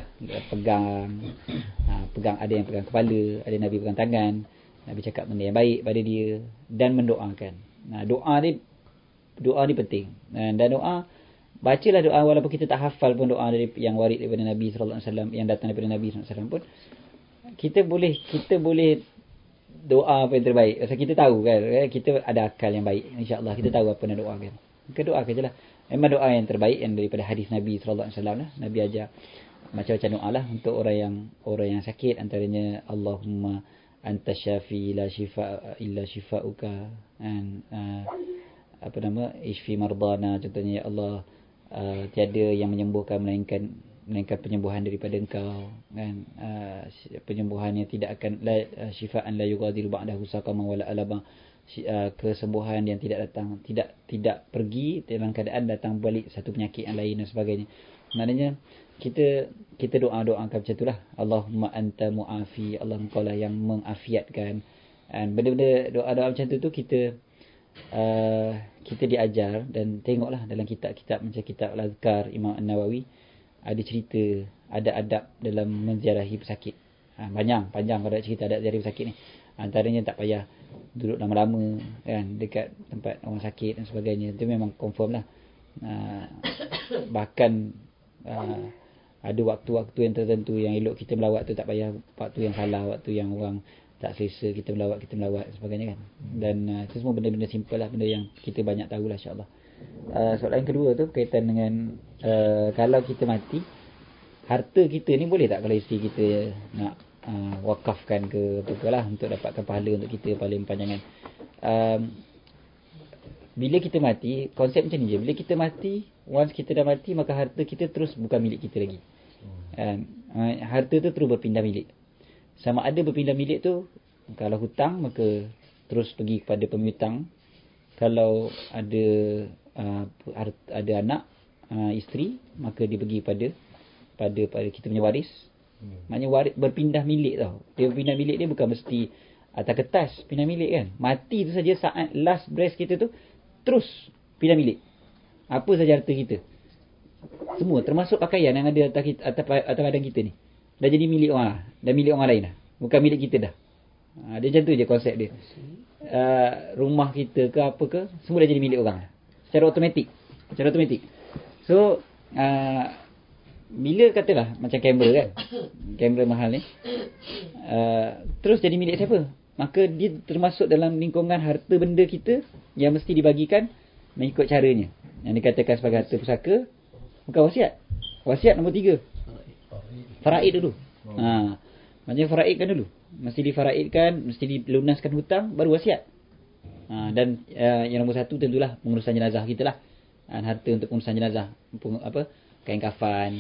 pegang, ada yang pegang kepala, ada Nabi pegang tangan. Nabi cakap benda yang baik pada dia dan mendoakan. Doa ni penting. Dan doa, bacalah doa walaupun kita tak hafal pun doa dari yang warid daripada Nabi SAW, yang datang daripada Nabi SAW pun, kita boleh doa apa yang terbaik. Pasal kita tahu kan, kita ada akal yang baik. InsyaAllah kita tahu apa nak doakan. Kita doakan je lah. Memang doa yang terbaik yang daripada hadis Nabi SAW lah. Nabi ajar macam-macam doa lah untuk orang yang sakit. Antaranya Allahumma anta syafi la shifa illa shifauka. Ishfi mardana. Contohnya, ya Allah, tiada yang menyembuhkan melainkan penyembuhan daripada engkau kan, penyembuhan yang tidak akan syifaan la yughadiru ba'dahu saqama wala alama, kesembuhan yang tidak pergi dalam keadaan datang balik satu penyakit yang lain dan sebagainya. Maknanya kita doa-doakan macam itulah. Allahumma anta muafi, Allah engkau lah yang mengafiatkan. Dan benda-benda doa-doa macam tu kita diajar. Dan tengoklah dalam kitab-kitab macam kitab Al-Azkar Imam An-Nawawi, ada cerita, ada adab dalam menziarahi pesakit. Panjang kalau ada cerita adab ziarahi pesakit ni. Antaranya tak payah duduk lama-lama kan dekat tempat orang sakit dan sebagainya. Itu memang confirm lah. Bahkan ada waktu-waktu yang tertentu yang elok kita melawat tu, tak payah waktu yang salah, waktu yang orang tak selesa kita melawat dan sebagainya kan. Dan itu semua benda-benda simple lah, benda yang kita banyak tahulah insya-Allah. Soalan yang kedua tu berkaitan dengan kalau kita mati, harta kita ni boleh tak kalau isteri kita nak wakafkan ke apa lah untuk dapatkan pahala untuk kita, pahala panjangan. Bila kita mati, konsep macam ni je. Bila kita mati, once kita dah mati, maka harta kita terus bukan milik kita lagi. Harta tu terus berpindah milik. Sama ada berpindah milik tu, kalau hutang maka terus pergi kepada pemiutang. Kalau ada anak, isteri, maka dia pergi pada kita punya waris. Maknanya waris berpindah milik tau. Dia berpindah milik dia bukan mesti atas kertas pindah milik kan. Mati tu saja, saat last breath kita tu terus pindah milik. Apa saja harta kita, semua termasuk pakaian yang ada atas badan kita ni, dah jadi milik orang lah. Dah milik orang lain lah, bukan milik kita dah. Dia macam tu je konsep dia. Rumah kita ke apa ke, semua dah jadi milik orang secara automatik. So bila katalah macam kamera kan, kamera mahal ni terus jadi milik siapa, maka dia termasuk dalam lingkungan harta benda kita yang mesti dibagikan mengikut caranya, yang dikatakan sebagai harta pusaka. Bukan wasiat. Wasiat nombor 3, faraid dulu. Maksudnya faraidkan dulu, mesti difaraidkan, mesti dilunaskan hutang, baru wasiat. Dan yang nombor 1 tentulah pengurusan jenazah kita lah. Harta untuk pengurusan jenazah, kain kafan,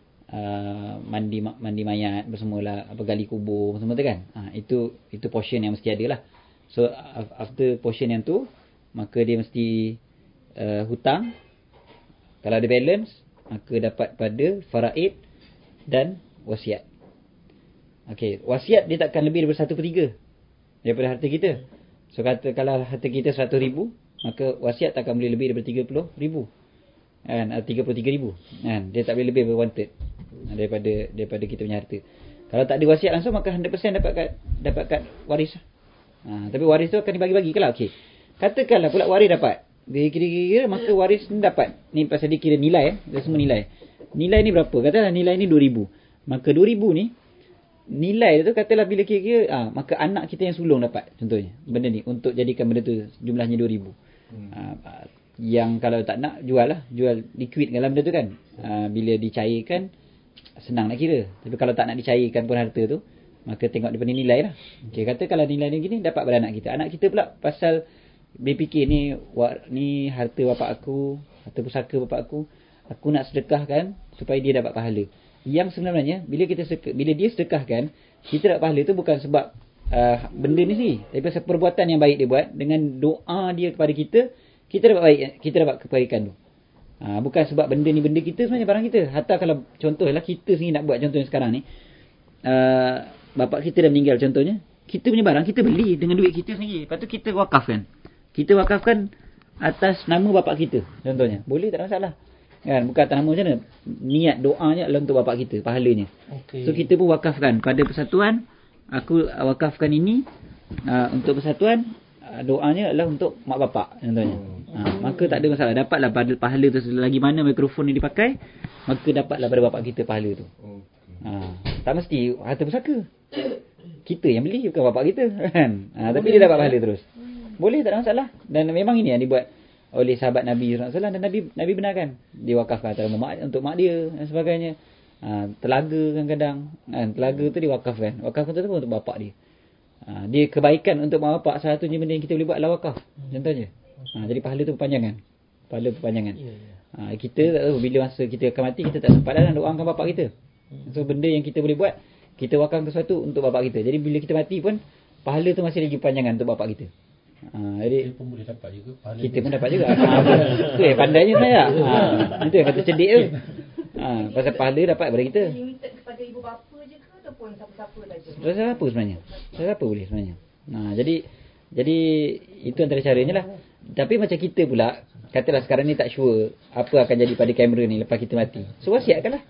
mandi mayat bersemualah, gali kubur semua tu kan. Itu portion yang mesti ada lah. So after portion yang tu, maka dia mesti hutang. Kalau ada balance, maka dapat pada faraid dan wasiat. Okey, wasiat dia takkan lebih daripada 1/3 daripada harta kita. So kata kalau harta kita 100,000, maka wasiat tak akan boleh lebih daripada 30,000 kan, 33,000 kan. Dia tak boleh lebih daripada 1/3 daripada kita punya harta. Kalau tak ada wasiat langsung, maka 100% dapat waris. Tapi waris tu akan dibagi-bagi kalau okey. Katakanlah pula waris dapat. Dia kira-kira maka waris ni dapat. Ni pasal dia kira nilai dia semua nilai. Nilai ni berapa? Katalah nilai ni 2,000. Maka 2,000 ni nilai tu katalah bila kira-kira maka anak kita yang sulung dapat contohnya benda ni untuk jadikan benda tu jumlahnya 2,000. Yang kalau tak nak jual liquid dalam benda tu kan. Bila dicairkan senang nak kira. Tapi kalau tak nak dicairkan pun harta tu, maka tengok daripada nilai lah. Okey, kata kalau nilai ni gini dapat pada anak kita. Anak kita pula pasal dia fikir ni harta bapak aku, harta pusaka bapak aku nak sedekahkan supaya dia dapat pahala. Yang sebenarnya bila dia sedekahkan, kita dapat pahala tu bukan sebab benda ni sih, tapi pasal perbuatan yang baik dia buat dengan doa dia kepada kita dapat kebaikan tu. Bukan sebab benda ni benda kita sebenarnya, barang kita. Hatta kalau contohlah kita sendiri nak buat contohnya sekarang ni, bapak kita dah meninggal contohnya, kita punya barang kita beli dengan duit kita sendiri, lepas tu kita wakafkan. Kita wakafkan atas nama bapak kita contohnya. Boleh, tak ada masalah. Kan, bukan atas nama macam mana? Niat doanya adalah untuk bapak kita, pahalanya. Okay. So kita pun wakafkan pada persatuan. Aku wakafkan ini untuk persatuan, doanya adalah untuk mak bapak contohnya. Maka tak ada masalah, dapatlah pahala tu selagi mana mikrofon ni dipakai, maka dapatlah pada bapak kita pahala tu. Tak mesti harta pusaka. Kita yang beli, bukan bapak kita kan. Tapi dia dapat pahala terus. Boleh, tak ada masalah. Dan memang ini yang dibuat oleh sahabat Nabi SAW, dan Nabi benarkan. Dia wakafkan antara untuk mak dia dan sebagainya. Telaga kadang-kadang telaga tu dia wakafkan. Wakafkan tu pun untuk bapak dia. Dia kebaikan untuk mak bapak, salah satunya benda yang kita boleh buat adalah wakaf contohnya. Jadi pahala tu perpanjangan. Kita tak tahu bila masa kita akan mati, kita tak sempat nak doakan bapak kita. So benda yang kita boleh buat, kita wakafkan sesuatu untuk bapak kita. Jadi bila kita mati pun pahala tu masih lagi panjangan untuk bapak kita. Jadi kita pun boleh dapat juga pahala. Kita pun dapat juga. Itu pandainya saya. Itu yang kata cerdik tu. Pasal pahala dapat daripada kita. Limited kepada ibu bapa je ke ataupun siapa-siapa saja? Siapa sebenarnya? Siapa boleh sebenarnya. Jadi itu antara caranya lah. Tapi macam kita pula, katalah sekarang ni tak sure apa akan jadi pada kamera ni lepas kita mati. So wasiatkanlah.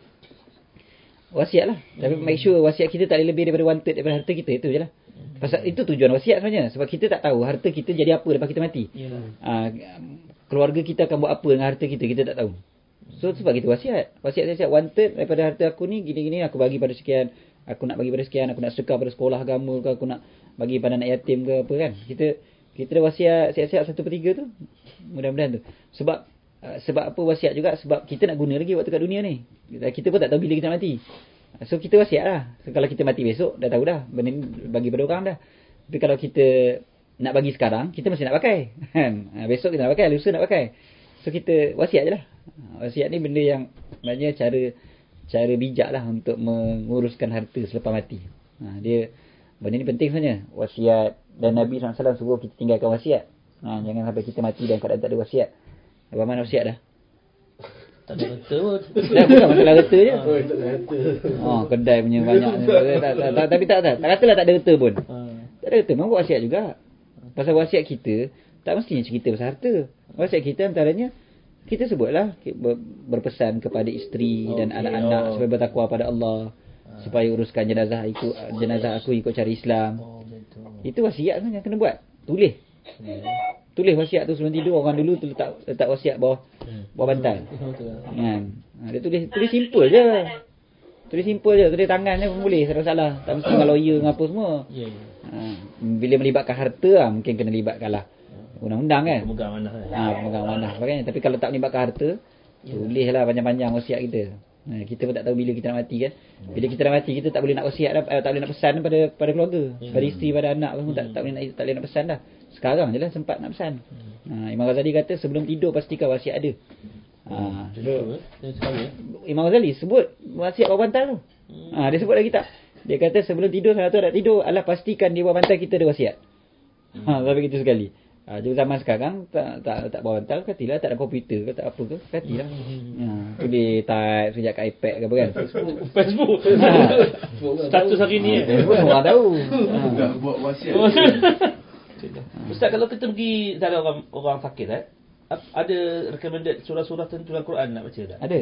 Wasiatlah. Tapi make sure wasiat kita tak lebih daripada 1/3 daripada harta kita, itu je lah. Pasal itu tujuan wasiat sebenarnya. Sebab kita tak tahu harta kita jadi apa lepas kita mati. Keluarga kita akan buat apa dengan harta kita, kita tak tahu. So sebab kita wasiat. Wasiat 1/3 daripada harta aku ni gini-gini aku bagi pada sekian. Aku nak bagi pada sekian, aku nak sedekah pada sekolah agama ke, aku nak bagi pada anak yatim ke apa kan. Kita dah wasiat siap-siap 1/3 tu. Mudah-mudahan tu. Sebab apa wasiat juga? Sebab kita nak guna lagi waktu kat dunia ni. Kita pun tak tahu bila kita mati. So kita wasiat lah. So, kalau kita mati besok, dah tahu dah. Benda ni bagi pada orang dah. Tapi kalau kita nak bagi sekarang, kita mesti nak pakai. Besok kita nak pakai, lusa nak pakai. So kita wasiat je lah. Wasiat ni benda yang maknanya cara bijak lah untuk menguruskan harta selepas mati. Benda ni penting sebenarnya. Wasiat. Dan Nabi SAW suruh kita tinggalkan wasiat. Jangan sampai kita mati dan keadaan tak ada wasiat. Apa mana wasiat dah? Tak ada reta pun. Bukan masalah reta je. Tak ada reta. Kedai punya banyak. Tapi tak katalah tak ada reta pun. Tak ada reta, memang buat wasiat juga. Pasal wasiat kita tak mestinya cerita pasal harta. Wasiat kita antaranya kita sebutlah berpesan kepada isteri dan anak-anak supaya bertakwa pada Allah, supaya uruskan jenazah aku ikut cara Islam. Itu wasiat sebenarnya kena buat. Tulis wasiat tu sebelum tidur. Orang dulu letak wasiat bawah bantal. Dia tulis simple je. Tulis tangan je pun boleh, tak ada masalah. Tak mesti dengan lawyer dengan apa semua. Bila melibatkan harta mungkin kena libatkanlah undang-undang kan. Pemegang amanah. Pemegang amanah sebagainya. Tapi kalau tak melibatkan harta, tulislah panjang-panjang wasiat kita. Kita pun tak tahu bila kita nak mati kan. Bila kita nak mati, kita tak boleh nak wasiat dah, tak boleh nak pesan pada keluarga, pada isteri, pada anak pun tak boleh nak pesan dah. Sekarang je lah sempat nak pesan. Imam Ghazali kata sebelum tidur pastikan wasiat ada. Imam Ghazali sebut wasiat bawah bantal tu. Dia sebut lagi tak. Dia kata sebelum tidur, salah tu nak tidur, alah pastikan di bawah bantal kita ada wasiat. Sampai gitu sekali. Zaman sekarang tak bawa bantal, katilah, tak ada komputer ke, tak apa ke, katilah. Boleh type sejak kat iPad ke apa kan. Facebook. Status hari ni Facebook orang tahu. Tak buat wasiat. Ustaz, kalau kita pergi ada orang sakit ada recommended surah-surah tertentu dalam Quran nak baca tak? Ada.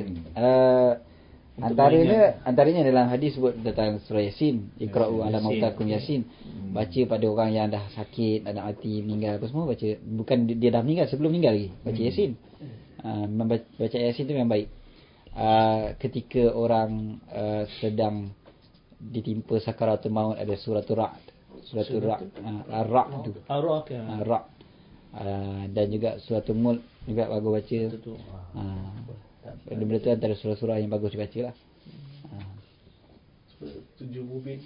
Antaranya dalam hadis sebut tentang surah Yasin, Iqra'u ala mautakum Yasin. Baca pada orang yang dah sakit, dah nak mati, meninggal apa semua, baca. Bukan dia dah meninggal, sebelum meninggal lagi baca Yasin. Baca Yasin tu memang baik. Ketika orang sedang ditimpa sakaratul maut, ada suratul Ra'd. Suratul Ra'd, Ar-Ra'd tu. Ar-Ra'd. Dan juga suratul Mulk juga bagus baca. Benda-benda tu antara surah-surah yang bagus dibaca lah. 7 mobil.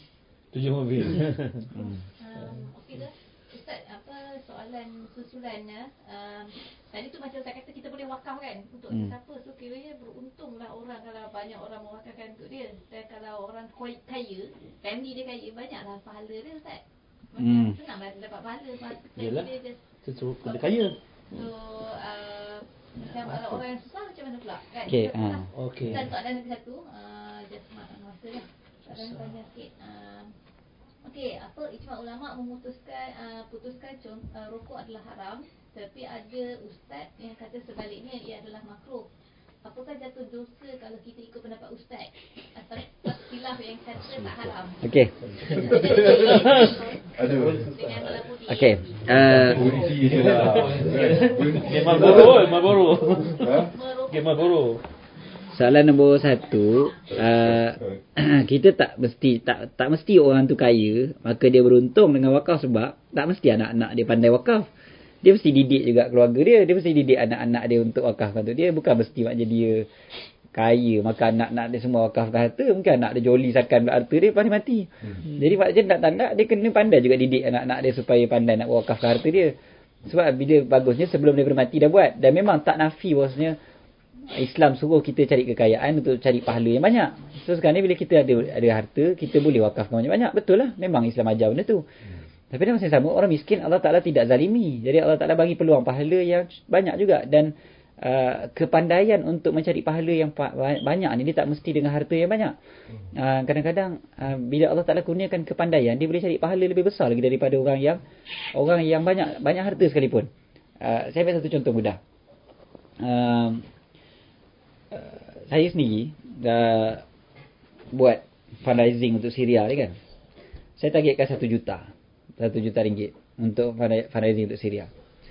Okey dah. Ustaz, soalan susulan tadi tu macam Ustaz kata kita boleh wakaf kan untuk siapa, so kiranya beruntunglah orang kalau banyak orang mewakafkan untuk dia. Dan kalau orang kaya, family dia kaya, banyaklah pahala dia Ustaz. Macam senang dapat pahala Yelah, dia just sesuatu dia kaya. so macam kalau orang yang susah macam mana pula kan? Okey. Dan soalan lagi satu, just masa lah. Soalan tanya sikit. Okey, ijma ulama putuskan rokok adalah haram, tapi ada ustaz yang kata sebaliknya ia adalah makruh. Apakah jatuh dosa kalau kita ikut pendapat ustaz atau khilaf yang kata tak haram? Okey. Okey. Marlboro. Soalan nombor 1, kita tak mesti orang tu kaya maka dia beruntung dengan wakaf, sebab tak mesti anak-anak dia pandai wakaf. Dia mesti didik juga keluarga dia mesti didik anak-anak dia untuk wakafkan tu. Dia bukan mesti maknanya dia kaya maka anak-anak dia semua wakafkan harta. Mungkin anak dia jolisakan harta dia pandai mati. Jadi maknanya tak dia kena pandai juga didik anak-anak dia supaya pandai nak wakafkan harta dia. Sebab bila bagusnya sebelum dia bermati dah buat. Dan memang tak nafi bahasanya Islam suruh kita cari kekayaan untuk cari pahala yang banyak. So sekarang ni bila kita ada harta, kita boleh wakafkan banyak-banyak. Betul lah, memang Islam ajar benda tu. Tapi dalam masa yang sama, orang miskin Allah Ta'ala tidak zalimi. Jadi Allah Ta'ala bagi peluang pahala yang banyak juga. Dan kepandaian untuk mencari pahala yang banyak ni, dia tak mesti dengan harta yang banyak. Kadang-kadang bila Allah Ta'ala kurniakan kepandaian, dia boleh cari pahala lebih besar lagi daripada orang yang banyak harta sekalipun. Saya ambil satu contoh mudah. Saya sendiri buat fundraising untuk Syria ni kan. Saya targetkan 1 juta ringgit untuk fundraising untuk Syria.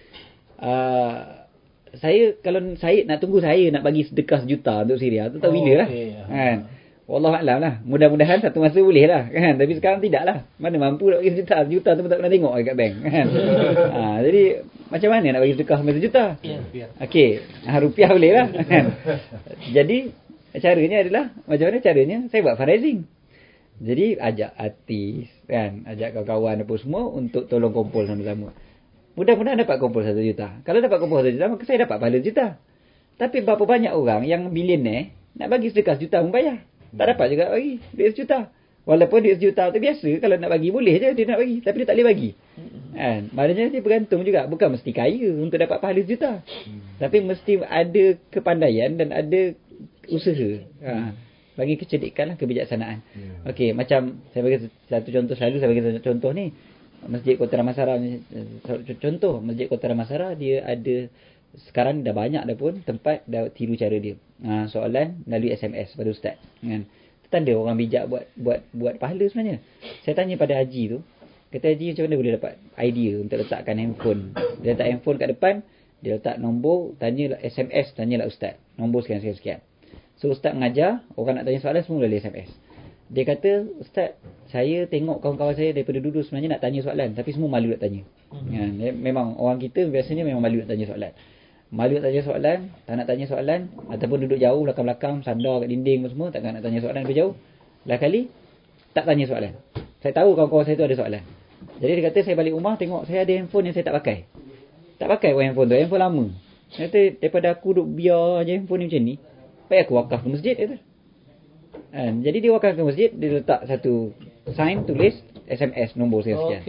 Kalau saya nak tunggu saya nak bagi sedekah 1 juta untuk Syria tu tak bila lah. Kan? Wallahualam lah. Mudah-mudahan satu masa boleh lah kan. Tapi sekarang tidak lah. Mana mampu nak bagi 1 juta tu pun tak pernah tengok dekat bank kan. Jadi macam mana nak bagi sedekah sampai 1 juta? Okey, rupiah boleh lah kan. Jadi caranya adalah macam mana caranya? Saya buat fundraising. Jadi ajak artis kan, ajak kawan-kawan apa semua untuk tolong kumpul sama-sama. Mudah-mudahan dapat kumpul 1 juta. Kalau dapat kumpul 1 juta, maka saya dapat pahala 1 juta. Tapi berapa banyak orang yang bilioner nak bagi sedekah 1 juta pun bayar. Tak dapat juga bagi duit 1 juta. Walaupun duit 1 juta tu biasa, kalau nak bagi boleh je dia nak bagi, tapi dia tak boleh bagi. Kan? Maknanya dia bergantung juga, bukan mesti kaya untuk dapat pahala 1 juta. Tapi mesti ada kepandaian dan ada usaha. Bagi kecerdikan lah, kebijaksanaan. Okey, macam saya bagi satu contoh, selalu saya bagi satu contoh ni. Masjid Kota Damansara, contoh Masjid Kota Damansara, dia ada sekarang dah banyak dah pun tempat dah tiru cara dia. Soalan melalui SMS pada ustaz kan. Tanda orang bijak buat pahala sebenarnya. Saya tanya pada haji tu, kata haji macam mana boleh dapat idea untuk letakkan handphone. Dia letak handphone kat depan, dia letak nombor, tanyalah SMS, tanyalah ustaz. Nombor sekian. So ustaz mengajar, orang nak tanya soalan semua melalui SMS. Dia kata, ustaz, saya tengok kawan-kawan saya daripada dulu sebenarnya nak tanya soalan, tapi semua malu nak tanya. Memang orang kita biasanya memang malu nak tanya soalan. Malu nak tanya soalan, tak nak tanya soalan, ataupun duduk jauh belakang-belakang, sandar kat dinding semua, tak nak tanya soalan lebih jauh. Lain kali, tak tanya soalan. Saya tahu kawan-kawan saya tu ada soalan. Jadi dia kata, saya balik rumah tengok saya ada handphone yang saya tak pakai. Tak pakai handphone tu, handphone lama. Dia kata, daripada aku duduk biar je handphone ni macam ni, baik aku wakaf ke masjid. Kata. Jadi dia wakaf ke masjid, dia letak satu sign tulis SMS nombor sekian-sekian.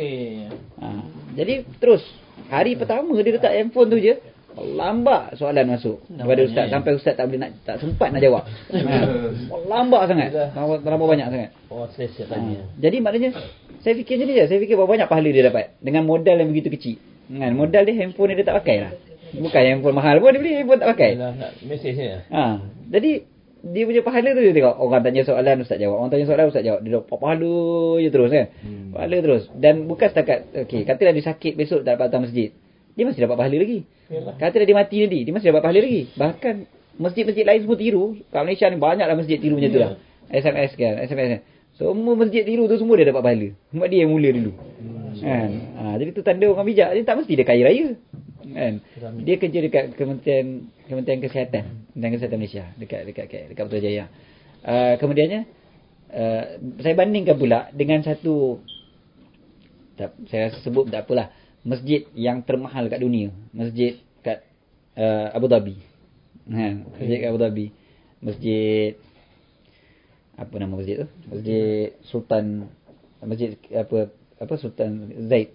Jadi terus, hari pertama dia letak handphone tu je, lambat soalan masuk kepada ustaz sampai ustaz tak sempat nak jawab. Lambat sangat. Terlalu banyak sangat. Selesa tanya. Jadi maknanya Saya fikir macam ni je. Saya fikir berapa banyak pahala dia dapat dengan modal yang begitu kecil. Kan, modal dia handphone dia tak pakai lah. Bukan handphone mahal pun, dia beli handphone tak pakai. Yalah, nak mesej je. Jadi dia punya pahala tu dia tengok. Orang tanya soalan, ustaz jawab. Orang tanya soalan, ustaz jawab. Dia dapat pahala je terus kan. Pahala terus. Dan bukan setakat, katalah dia sakit besok tak dapat datang masjid. Dia masih dapat pahala lagi. Katalah dia mati nanti, dia masih dapat pahala lagi. Bahkan masjid-masjid lain semua tiru. Kat Malaysia ni banyaklah masjid tiru macam tu lah. SMS kan. Semua masjid tiru tu semua dia dapat pahala. Sebab dia yang mula dulu. Kan? Jadi tu tanda orang bijak. Dia tak mesti dia kaya raya. Kan? Dia kerja dekat Kementerian Kesihatan Malaysia, dekat Putrajaya. Kemudiannya saya bandingkan pula dengan satu, saya sebut tak apalah, masjid yang termahal kat dunia, masjid kat Abu Dhabi. Masjid kat Abu Dhabi. Masjid apa nama masjid tu? Masjid Sultan, masjid apa Sultan Zaid.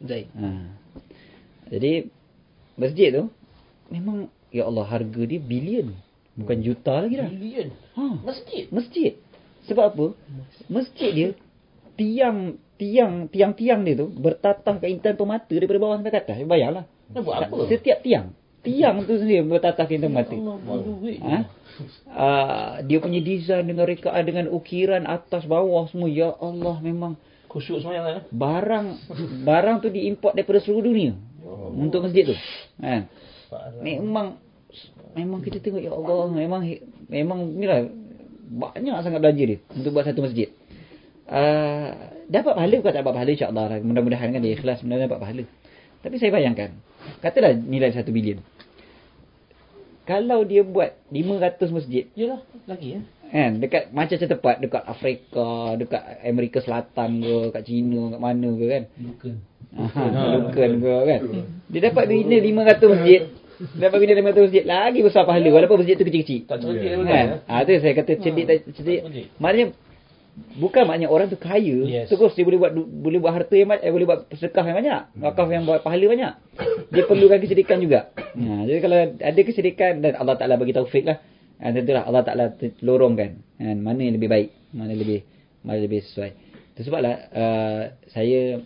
Jadi masjid tu memang, ya Allah, harga dia bilion, bukan juta lagi dah. Bilion. Masjid. Sebab apa? Masjid dia tiang dia tu bertatah ke intan mata daripada bawah sampai ke atas. Bayanglah. Buat apa? Setiap tiang tu sendiri bertatah ke intan mata. Dia punya design dengan rekaan, dengan ukiran atas bawah semua. Ya Allah, memang khusyuk semayang lah. Barang tu diimport daripada seluruh dunia untuk masjid tu. Memang kita tengok, ya Allah, memang inilah banyak sangat belanja dia untuk buat satu masjid. Dapat pahala bukan tak dapat pahala, insya-Allah. Mudah-mudahan kan dia ikhlas, mudah-mudahan dapat pahala. Tapi saya bayangkan, katalah nilai 1 bilion. Kalau dia buat 500 masjid, yalah, lagi ya. Kan, dekat macam-macam tempat, dekat Afrika, dekat Amerika Selatan ke, kat China, kat mana ke kan. Lukan ke kan. Dia dapat bina 500 masjid. Dapat bina 500 masjid, lagi besar pahala walaupun masjid tu kecil-kecil. Tak cerdik kan. Tu saya kata cerdik. Maknanya bukan maknanya orang tu kaya, terus dia boleh buat harta yang banyak, boleh buat sedekah yang banyak, wakaf yang buat pahala banyak. Dia perlukan kecerdikan juga. Jadi kalau ada kecerdikan dan Allah Taala bagi taufik lah, tentulah Allah Taala lorongkan mana yang lebih baik, mana lebih sesuai. Itu sebablah saya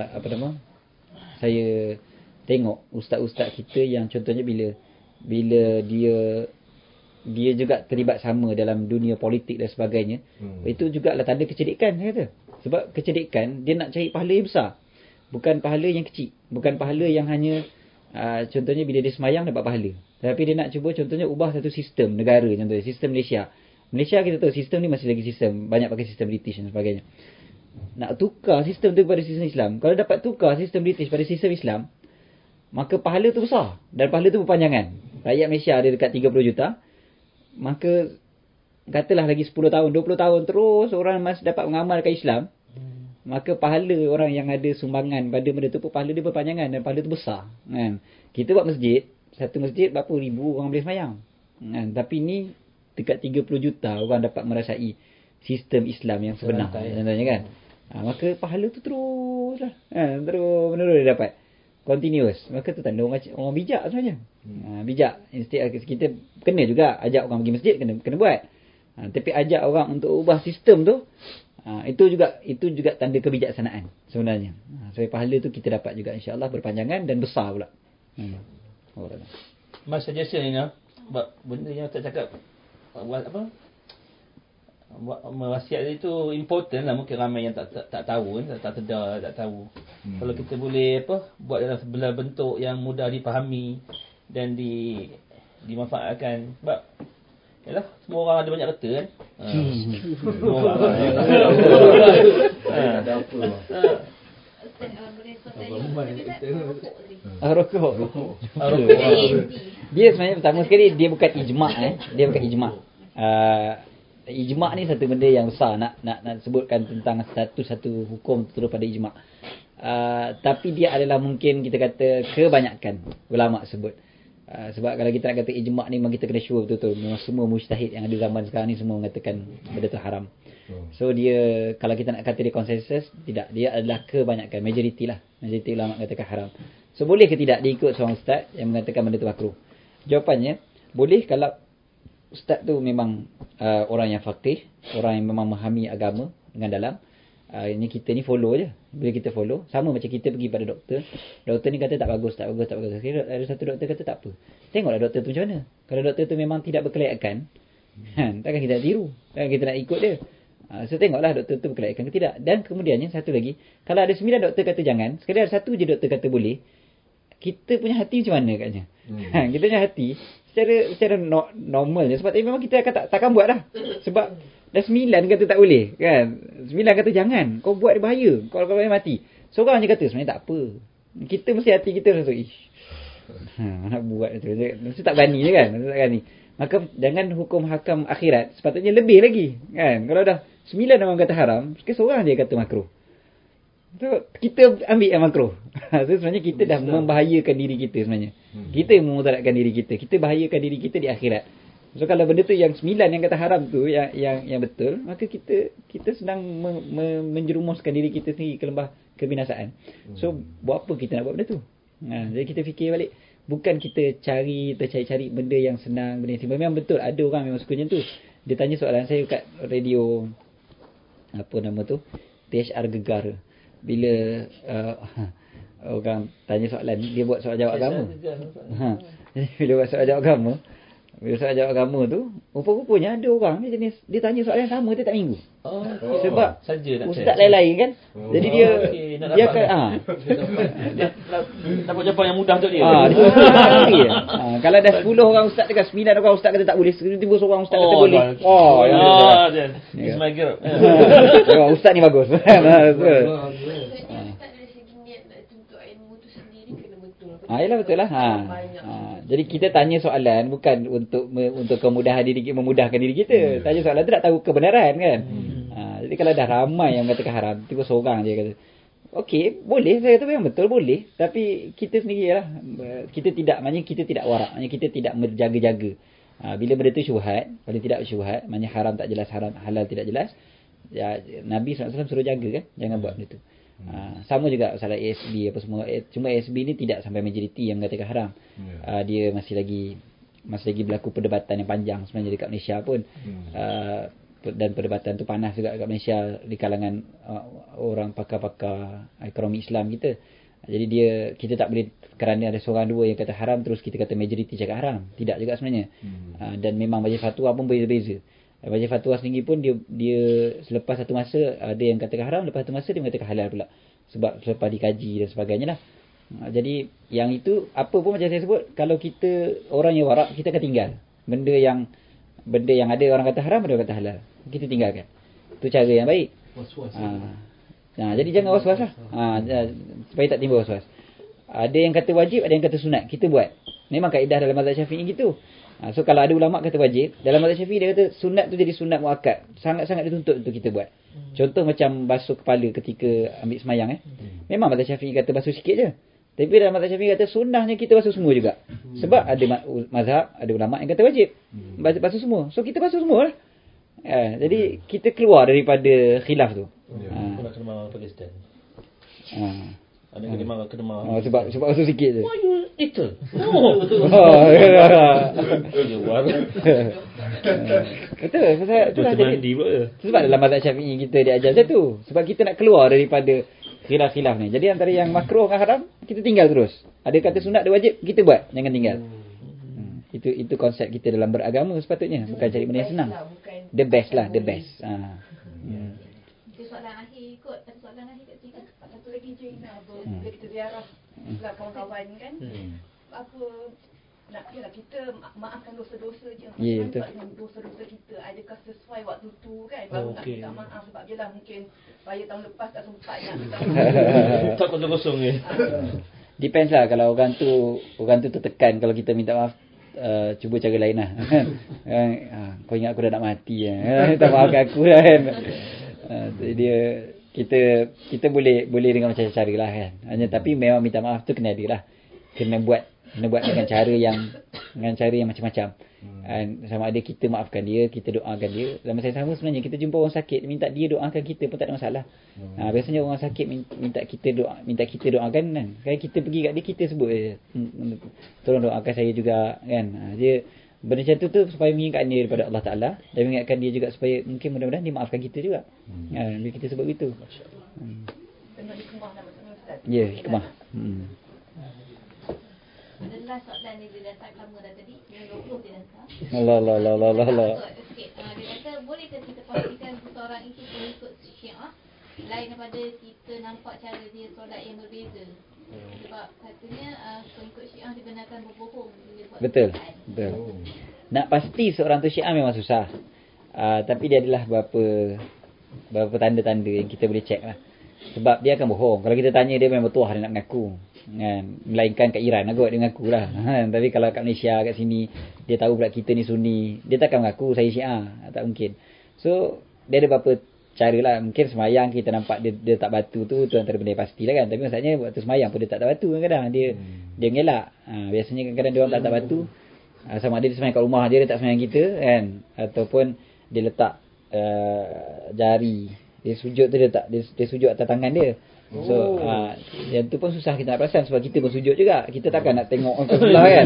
saya tengok ustaz-ustaz kita yang contohnya bila dia juga terlibat sama dalam dunia politik dan sebagainya, itu juga lah tanda kecerdikan, saya kata. Sebab kecerdikan, dia nak cari pahala yang besar, bukan pahala yang kecil, bukan pahala yang hanya contohnya bila dia semayang dapat pahala, tapi dia nak cuba contohnya ubah satu sistem negara, contohnya sistem Malaysia kita tahu sistem ni masih lagi sistem, banyak pakai sistem British dan sebagainya. Nak tukar sistem tu kepada sistem Islam, kalau dapat tukar sistem British pada sistem Islam, maka pahala tu besar dan pahala tu berpanjangan. Rakyat Malaysia ada dekat 30 juta, maka katalah lagi 10 tahun, 20 tahun terus orang masih dapat mengamalkan Islam, maka pahala orang yang ada sumbangan pada benda tu pun pahala dia berpanjangan dan pahala tu besar kan. Kita buat masjid, satu masjid berapa ribu orang boleh semayang kan? Tapi ni dekat 30 juta orang dapat merasai sistem Islam yang sebenar contohnya kan. Maka pahala tu terus lah terus menurut dia dapat continuous. Maka tu tanda orang bijak sebenarnya. Bijak. Instead kita kena juga ajak orang pergi masjid, kena buat. Tapi ajak orang untuk ubah sistem tu, itu juga tanda kebijaksanaan sebenarnya. So pahala tu kita dapat juga insya-Allah berpanjangan dan besar pula. Mas suggestion ni buat benda yang tak cakap buat apa? Wasiat itu important lah, mungkin ramai yang tak tahu kan, tak sedar, tak tahu. Kalau kita boleh buat dalam sebelah bentuk yang mudah dipahami dan dimanfaatkan, sebab yalah, semua orang ada banyak reta kan. Semua orang ada apa rokok. Dia sebenarnya pertama sekali dia bukan ijma'. Dia bukan ijma'. Ijma' ni satu benda yang besar, nak sebutkan tentang satu hukum terus pada ijma'. Tapi dia adalah mungkin kita kata kebanyakan ulama' sebut. Sebab kalau kita nak kata ijma' ni memang kita kena sure betul-betul. Memang semua mujtahid yang ada zaman sekarang ni semua mengatakan benda tu haram. So dia, kalau kita nak kata dia konsensus, tidak. Dia adalah kebanyakan, majoriti lah. Majoriti ulama' katakan haram. So boleh ke tidak diikut seorang ustaz yang mengatakan benda tu makruh? Jawapannya, boleh kalau ustaz tu memang orang yang faqih, orang yang memang memahami agama dengan dalam, Ini kita ni follow je. Bila kita follow, sama macam kita pergi pada doktor. Doktor ni kata tak bagus. Akhirnya ada satu doktor kata tak apa. Tengoklah doktor tu macam mana. Kalau doktor tu memang tidak berkelayakan, takkan kita nak tiru. Takkan kita nak ikut dia. So tengoklah doktor tu berkelayakan ke tidak. Dan kemudiannya satu lagi, kalau ada 9 doktor kata jangan, sekali ada satu je doktor kata boleh, kita punya hati macam mana katnya? Kita punya hati secara normal je. Sebab memang kita akan takkan buat dah. Sebab dah 9 kata tak boleh kan. 9 kata jangan. Kau buat dia bahaya. Kau boleh mati. Seorang je kata sebenarnya tak apa. Kita mesti hati kita rasa nak buat tu. Mesti tak berani je kan. Tak berani. Maka jangan hukum hakam akhirat. Sepatutnya lebih lagi kan. Kalau dah 9 orang kata haram, seorang je kata makruh. So, kita ambil yang makruh. So, sebenarnya kita dah membahayakan diri kita sebenarnya. Kita yang memudaratkan diri kita. Kita bahayakan diri kita di akhirat. So, kalau benda tu yang 9 yang kata haram tu yang betul, maka kita sedang menjerumuskan diri kita sendiri ke lembah kebinasaan. So, buat apa kita nak buat benda tu? Jadi kita fikir balik. Bukan kita cari benda yang senang, benda yang simple. Memang betul, ada orang memang suka macam tu. Dia tanya soalan saya kat radio, apa nama tu? THR Gegar. Bila orang tanya soalan, dia buat soal jawab agama. Bila buat soal jawab agama, tu, rupa-rupanya ada orang ni jenis, dia tanya soalan yang sama tiap minggu. Sebab ustaz lain-lain kan. Jadi dia akan dapat jawapan yang mudah untuk dia. Kalau dah 10 orang ustaz dekat 9 orang ustaz kata tak boleh, tiba-tiba seorang ustaz kata boleh. It's my girl. Ustaz ni bagus. Yalah betul lah. Jadi kita tanya soalan bukan untuk kemudahan memudahkan diri kita. Tanya soalan tu nak tahu kebenaran kan. Jadi kalau dah ramai yang mengatakan haram, tiba seorang je kata, okey, boleh. Saya kata memang betul boleh. Tapi kita sendirilah, kita tidak warak. Maknanya kita tidak berjaga-jaga. Bila benda tu syubhat, paling tidak syubhat, maknanya haram tak jelas, halal tidak jelas. Ya, Nabi SAW suruh jaga kan, jangan buat benda tu. Sama juga masalah ASB apa semua. Cuma ASB ni tidak sampai majoriti yang mengatakan haram. Dia masih lagi berlaku perdebatan yang panjang sebenarnya dekat Malaysia pun. Dan perdebatan tu panas juga dekat Malaysia di kalangan orang pakar-pakar ekonomi Islam kita. Jadi kita tak boleh kerana ada seorang dua yang kata haram terus kita kata majoriti cakap haram. Tidak juga sebenarnya. Dan memang majlis fatwa pun berbeza-beza. Majlis fatwa sendiri pun dia selepas satu masa ada yang katakan haram, lepas satu masa dia mengatakan halal pula. Sebab selepas dikaji dan sebagainya lah. Jadi yang itu apa pun macam saya sebut, kalau kita orang yang warak, kita akan tinggal. Benda yang ada orang kata haram, ada orang kata halal, kita tinggalkan. Itu cara yang baik. Jadi jangan was-was lah. Supaya tak timbul was-was. Ada yang kata wajib, ada yang kata sunat, kita buat. Memang kaedah dalam mazhab Syafi'i gitu. So kalau ada ulama kata wajib, dalam mazhab Syafi'i dia kata sunat tu jadi sunat muakkad. Sangat-sangat dituntut untuk kita buat. Contoh macam basuh kepala ketika ambil semayang Memang mazhab Syafi'i kata basuh sikit je. Tapi dalam mazhab Syafi'i kata sunnahnya kita basuh semua juga. Sebab ada mazhab, ada ulama yang kata wajib basuh semua. So kita basuh semua lah. Jadi kita keluar daripada khilaf tu. Aku nak kena marah Pakistan. Ada kena marah. Sebab basuh sikit je. Why you little? Betul. Sebab dalam mazhab Syafi'i kita diajar macam tu. Sebab kita nak keluar daripada khilaf-khilaf ni. Jadi antara yang makruh dengan haram, kita tinggal terus. Ada kata sunat, ada wajib, kita buat. Jangan tinggal. Itu konsep kita dalam beragama sepatutnya. Bukan cari benda yang senang. The best lah, the best. Itu soalan akhir kot. Ada soalan akhir kat sini. Satu lagi je bila kita ziarah lah kawan-kawan kan. Apa nak kita maafkan dosa-dosa je. Betul. Dosa-dosa kita adakah sesuai waktu tu kan. Baru nak minta maaf sebab je lah mungkin raya tahun lepas tak sempat nak minta maaf. Tak kosong-kosong je. Depends lah. Kalau orang tu tertekan kalau kita minta maaf, cuba cara lain lah. Kau ingat aku dah nak mati minta maafkan aku lah kan. Kita boleh dengan macam cara lah kan. Tapi memang minta maaf tu kena ada lah. Kena buat dengan cara yang macam-macam. Sama ada kita maafkan dia, kita doakan dia. Dalam masa yang sama sebenarnya kita jumpa orang sakit, minta dia doakan kita pun tak ada masalah. Biasanya orang sakit minta kita doakan kan. Kalau kita pergi kat dia, kita sebut tolong doakan saya juga kan. Dia Benda macam tu supaya mengingatkan dia daripada Allah Ta'ala, dan mengingatkan dia juga supaya mungkin mudah-mudahan dia maafkan kita juga. Bila kita sebut begitu. Dengan hikmah nama Ustaz. Ya, hikmah. Adalah soalan ni dia datang lama dah tadi. Yang 20 dia datang. Allah. Sikit. Dia kata, bolehkah kita pastikan seseorang itu pengikut Syiah lain daripada kita nampak cara dia solat yang berbeza? Sebab katanya pengikut Syiah dibenarkan berbohong bila buat Betul. solat. Nak pasti seorang tu Syiah memang susah. Tapi dia adalah beberapa tanda-tanda yang kita boleh check lah. Sebab dia akan bohong. Kalau kita tanya dia memang betul dia nak mengaku. Melainkan kat Iran kot dia mengaku lah. Tapi kalau kat Malaysia, kat sini, dia tahu pula kita ni Sunni, dia takkan mengaku saya Syiah. Tak mungkin. So dia ada beberapa cara lah. Mungkin semayang kita nampak dia tak batu tu antara benda yang pasti lah kan. Tapi maksudnya waktu semayang pun dia tak batu kadang-kadang. Dia ngelak. Biasanya kadang-kadang dia orang tak batu. Sama ada dia semayang kat rumah dia tak semayang kita kan. Ataupun dia letak jari, dia sujud tu dia sujud atas tangan dia. So yang tu pun susah kita nak perasan sebab kita bersujud juga. Kita takkan nak tengok orang sebelah kan.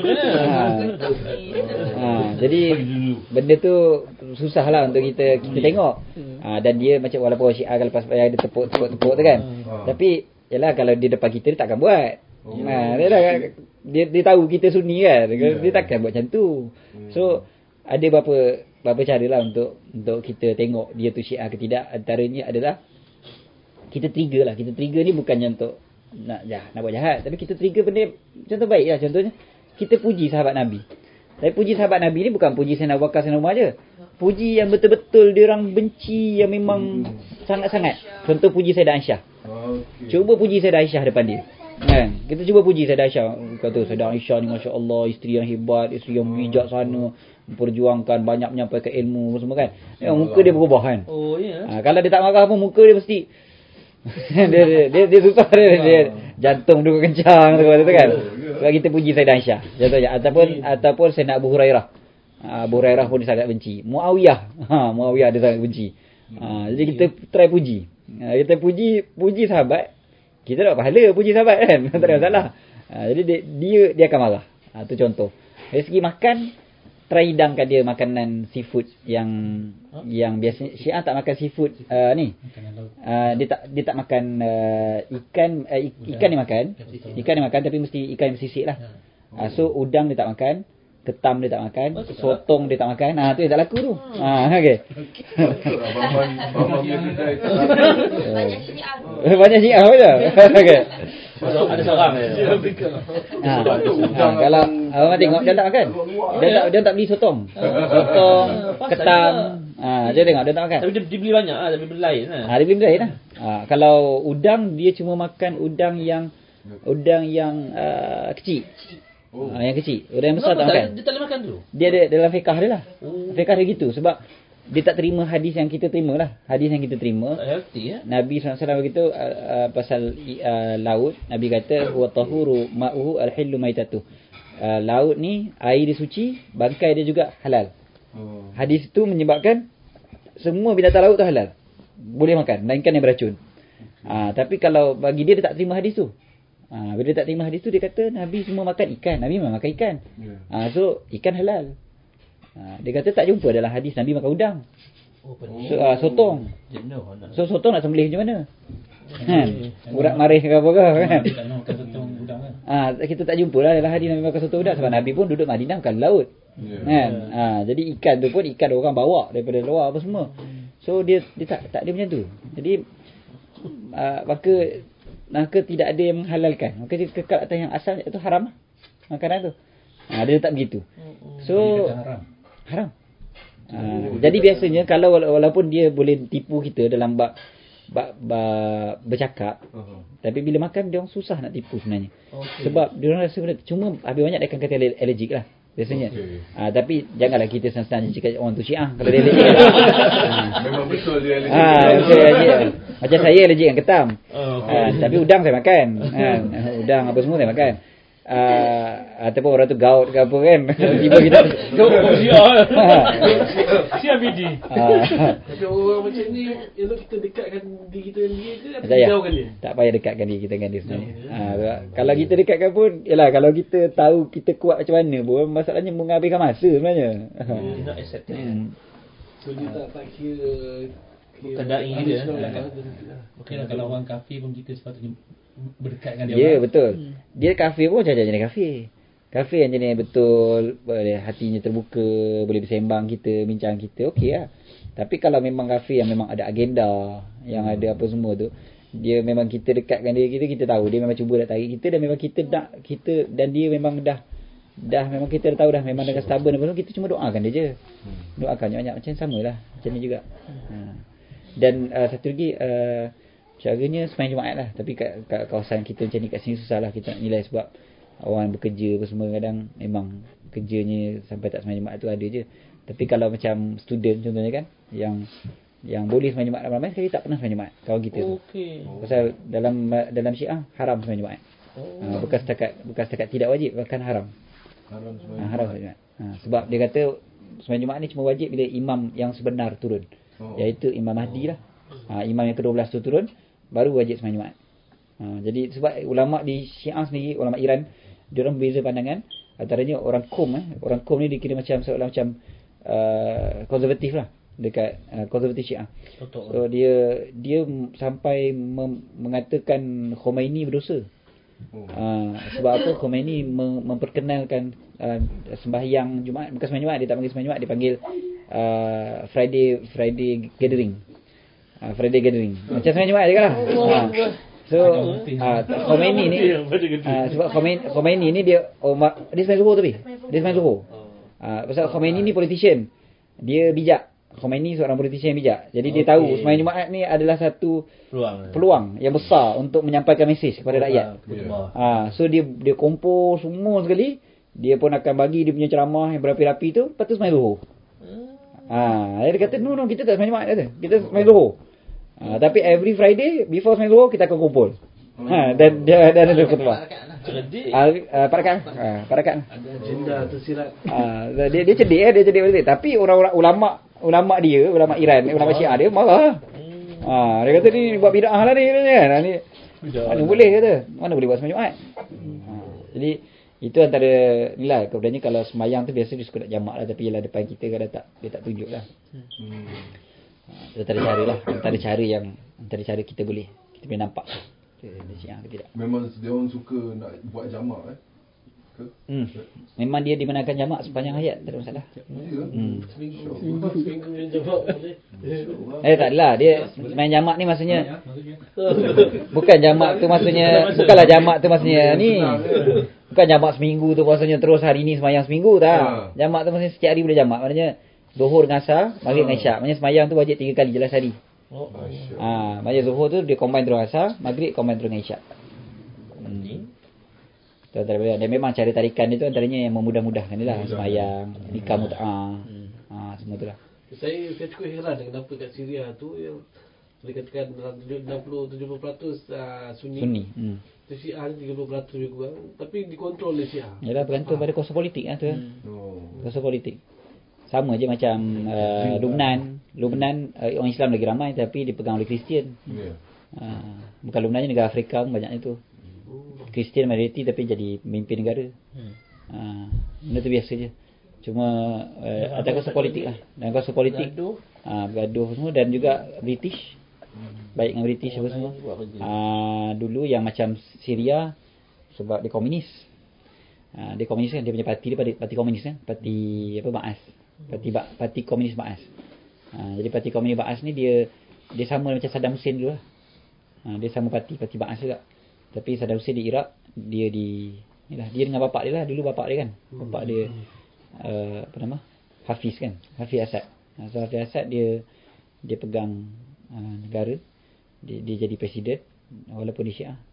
Jadi benda tu susah lah untuk kita tengok. Dan dia macam walaupun orang Syiah lepas bayar dia tepuk tu kan. Tapi yalah kalau dia depan kita dia takkan buat. Dia tahu kita Sunni kan. Dia takkan buat macam tu. So ada beberapa cara lah untuk kita tengok dia tu Syiah ke tidak. Antaranya adalah kita trigger lah. Kita trigger ni bukannya untuk nak buat jahat. Tapi kita trigger benda contoh baik lah. Contohnya kita puji sahabat Nabi. Tapi puji sahabat Nabi ni bukan puji Sayyidina Abu Bakar, Sayyidina Umar je. Puji yang betul-betul dia orang benci, yang memang sangat-sangat. Contoh puji Sayyidah Aisyah. Cuba puji Sayyidah Aisyah depan dia. Kan? Kita cuba puji Sayyidah Aisyah. Kata Sayyidah Aisyah ni Masya Allah, isteri yang hebat, isteri yang bijaksana, memperjuangkan, banyak menyampaikan ilmu semua kan. Muka dia berubah kan. Kalau dia tak marah pun muka dia mesti dia susah dia jantung dia kencang tu kan. Sebab kita puji Sayyidah Aisyah contohnya, ataupun Sayyidina Abu Hurairah. Abu Hurairah pun dia sangat benci. Muawiyah dia sangat benci. Jadi kita try puji. Kita puji sahabat. Kita dapat pahala puji sahabat kan. Tak ada masalah. Jadi dia akan marah. Tu contoh. Dari segi makan, try hidangkan dia makanan seafood yang biasa Syiah tak makan seafood ni. Dia tak makan ikan dia makan. Ikan dia makan tapi mesti ikan yang bersisik lah. So udang dia tak makan, ketam dia tak makan, sotong dia tak makan. Tu yang tak laku tu. Okey. Banyak Syiah betul. Okey. Ada seorang kalau abang tengok dia tak makan. Dia tak beli sotong, ketam. Dia tengok dia tak makan. Tapi dia beli banyak lah, dia beli lain lah. Dia beli lain lah. Kalau udang dia cuma makan udang yang kecil. Yang kecil. Udang yang besar tak makan. Dia tak boleh makan tu. Dia ada dalam fiqah dia lah. Fiqah dia gitu sebab dia tak terima hadis yang kita terima lah. Hadis yang kita terima. Healthy, Nabi SAW begitu pasal laut. Nabi kata huwa tahuru ma'uhu al-hillu maitatuh. Laut ni air dia suci, bangkai dia juga halal. Hadis itu menyebabkan semua binatang laut tu halal. Boleh makan, melainkan yang beracun. Tapi kalau bagi dia tak terima hadis tu. Bila dia tak terima hadis tu, dia kata Nabi semua makan ikan. Nabi memang makan ikan. So ikan halal. Dia kata tak jumpa dalam hadis Nabi makan udang. Sotong. So sotong nak sembelih macam mana? Urat marih ke apa ke kan? Kita tak jumpa lah dalam hadis Nabi makan sotong udang. Sebab Nabi pun duduk Madinah bukan laut kan? Jadi ikan tu pun ikan orang bawa daripada luar apa semua. So dia tak dia macam tu. Jadi maka tidak ada yang menghalalkan. Maka dia kekal atas yang asal itu haram makanan tu. Dia tak begitu. So haram. Jadi biasanya kalau walaupun dia boleh tipu kita dalam bab bercakap, tapi bila makan dia orang susah nak tipu sebenarnya. Sebab dia orang rasa cuma habis banyak dia akan kata allergic lah biasanya. Tapi janganlah kita senang cakap orang tu Syiah kalau dia allergic. Memang betul dia allergic. Macam saya allergic dengan ketam. Tapi udang saya makan. Udang apa semua saya makan. Ataupun orang tu gaut ke apa kan. Tiba kita Siap BD. Tapi orang macam ni, elok kita dekatkan diri kita dengan dia ke atau Saya jauhkan dia? tak payah dekatkan diri kita dengan dia sebenarnya. Kalau kita dekatkan pun, yalah, kalau kita tahu kita kuat macam mana pun, masalahnya menghabiskan masa sebenarnya. Dia nak accept it. So dia tak kira Bukan dai dia. Okeylah kalau orang kafir pun kita sepatutnya berdekatkan dia. Ya, betul. Dia kafir pun macam jenis kafir. Kafir yang jenis betul, boleh hatinya terbuka, boleh bersembang kita, bincang kita, okey lah. Tapi kalau memang kafir yang memang ada agenda, yang ada apa semua tu, dia memang kita dekatkan dia, kita tahu dia memang cuba nak tarik kita, dan memang kita nak kita, dan dia memang dah memang kita dah tahu dah memang dengan stubborn apa semua, kita cuma doakan dia je. Doakan banyak-banyak, macam samalah macam ni juga. Dan satu lagi, caranya sembahyang Jumaat lah. Tapi kat kawasan kita macam ni, kat sini susah lah kita nak nilai, sebab orang bekerja apa semua, kadang memang kerjanya sampai tak sembahyang Jumaat tu ada je. Tapi kalau macam student contohnya kan, yang boleh sembahyang Jumaat ramai-ramai, sekali tak pernah sembahyang Jumaat kawan kita tu. Pasal dalam Syiah haram sembahyang Jumaat. Bukan setakat tidak wajib, bahkan haram. Haram sembahyang Jumaat. Sebab dia kata sembahyang Jumaat ni cuma wajib bila imam yang sebenar turun. Iaitu Imam Mahdi lah. Imam yang ke-12 tu turun, baru wajib sembahyang Jumaat. Jadi sebab ulama di Syiah sendiri, ulama Iran, dia orang berbeza pandangan. Antaranya orang Qom orang Qom ni dikira macam seolah macam konservatif lah dekat konservatif Syiah. So dia sampai mengatakan Khomeini berdosa. Sebab apa? Khomeini memperkenalkan sembahyang Jumaat, bukan sembahyang Jumaat, dia tak panggil sembahyang Jumaat, dia panggil Friday gathering. Friday gathering. Macam sembahyang Jumaat juga lah. So Khomeini ni sebab Khomeini ni dia sembahyang Zuhur tapi. Dia sembahyang Zuhur. Pasal Khomeini ni politician. Dia bijak. Khomeini seorang politician yang bijak. Jadi dia tahu sembahyang Jumaat ni adalah satu peluang yang besar untuk menyampaikan mesej kepada rakyat. So dia kumpul semua sekali. Dia pun akan bagi dia punya ceramah yang berapi-rapi tu, lepas tu sembahyang Zuhur. Dia kata no kita tak sembahyang Jumaat, kata. Kita sembahyang Zuhur. Tapi every Friday before sembahyang Zuhur kita akan kumpul. Dan ada khutbah. Parakat. Ada agenda tersirat. Dia cerdik betul. Tapi orang-orang ulama dia, ulama Iran, ulama Syiah dia marah. Dia kata ni buat bid'ah lah ni kan. Ni mana boleh kata. Mana boleh buat sembahyang Jumaat. Jadi itu antara inilah, kemudiannya kalau sembahyang tu biasa dia suka nak jamak lah, tapi ialah depan kita kadang dia tak tunjuk lah. Antara cara lah, antara cara kita boleh nampak dia Syiah ke tidak. Memang dia orang suka nak buat jamak ke? Memang dia dibenarkan jamak sepanjang hayat, tak ada masalah. Seminggu jamak boleh. Tak adalah, dia main jamak ni maksudnya bukan jamak tu maksudnya, bukanlah jamak tu maksudnya ni. Bukan jamak seminggu tu maksudnya terus hari ni sembahyang seminggu tak. Jamak tu maksudnya setiap hari boleh jamak. Maknanya Zuhur dengan Asar, Maghrib dengan Isyak. Maknanya sembahyang tu wajib 3 kali jelas hari. Maknanya Zuhur tu dia combine terus Asar, Maghrib combine terus dengan Isyak. Dan memang cara tarikan dia tu antaranya yang memudah-mudahkan dia lah. Sembahyang, nikah mut'ah, semua tu lah. Saya cukup heran kenapa kat Syria tu yang boleh katakan dalam 60-70% Sunni. Syiah ni 30% lebih kurang, tapi dikontrol oleh Syiah. Yalah, bergantung pada kuasa politik lah tu kan. Kuasa politik. Sama je macam Lubnan, orang Islam lagi ramai tapi dipegang oleh Kristian. Bukan Lubnan je, negara Afrika pun banyaknya tu. Kristian majoriti tapi jadi pemimpin negara. Benda tu biasa je. Cuma ada kuasa politik lah. Dan kuasa politik bergaduh semua, dan juga British. Baik dengan British apa semua. Dulu yang macam Syria, sebab dia komunis. Dia komunis kan, dia punya parti dia parti komunis kan, parti apa, Ba'as. Parti komunis Ba'as. Jadi parti komunis Ba'as ni dia sama macam Saddam Hussein dulu lah. Dia sama parti Ba'as juga. Tapi Saddam Hussein di Iraq, dia dengan bapak dia lah. Dulu bapak dia kan, bapak dia apa nama, Hafiz kan, Hafiz Assad. So Hafiz Assad dia pegang negara, dia jadi presiden walaupun dia Syiah.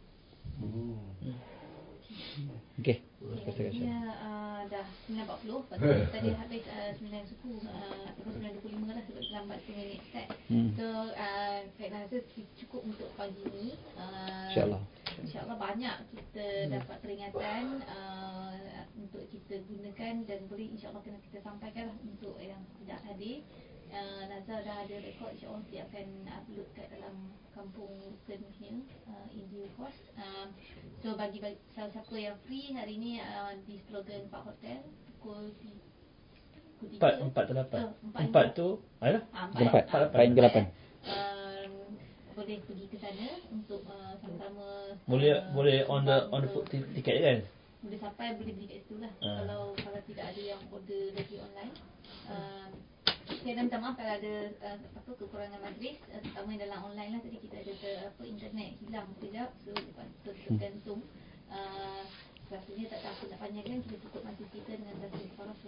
Okey. Dah 9.40. Lepas tu tadi habis 9 suku ataupun 9.25 lah, sebab lambat 10 minit start. So saya rasa cukup untuk pagi ni. InsyaAllah. InsyaAllah banyak kita dapat peringatan untuk kita gunakan, dan boleh insyaAllah kena kita sampaikan untuk yang tidak hadir. Nazar dah ada rekod, insyaAllah dia akan upload kat dalam kampung Rukennya in due course. So bagi siapa yang free hari ni di slogan Pak Hotel pukul 3. 4 atau 8? 4 tu ada? 4 hingga 8. Boleh pergi ke sana untuk sama-sama. Boleh on the foot ticket kan? Boleh sampai, boleh beli kat situ lah. Kalau tidak ada yang order lagi online. Saya minta maaf kalau ada kekurangan majlis, terutama yang dalam online lah. Tadi kita ada internet hilang sekejap, so tergantung. Rasanya tak apa nak panjangkan, kita tutup majlis kita dengan tasbih farah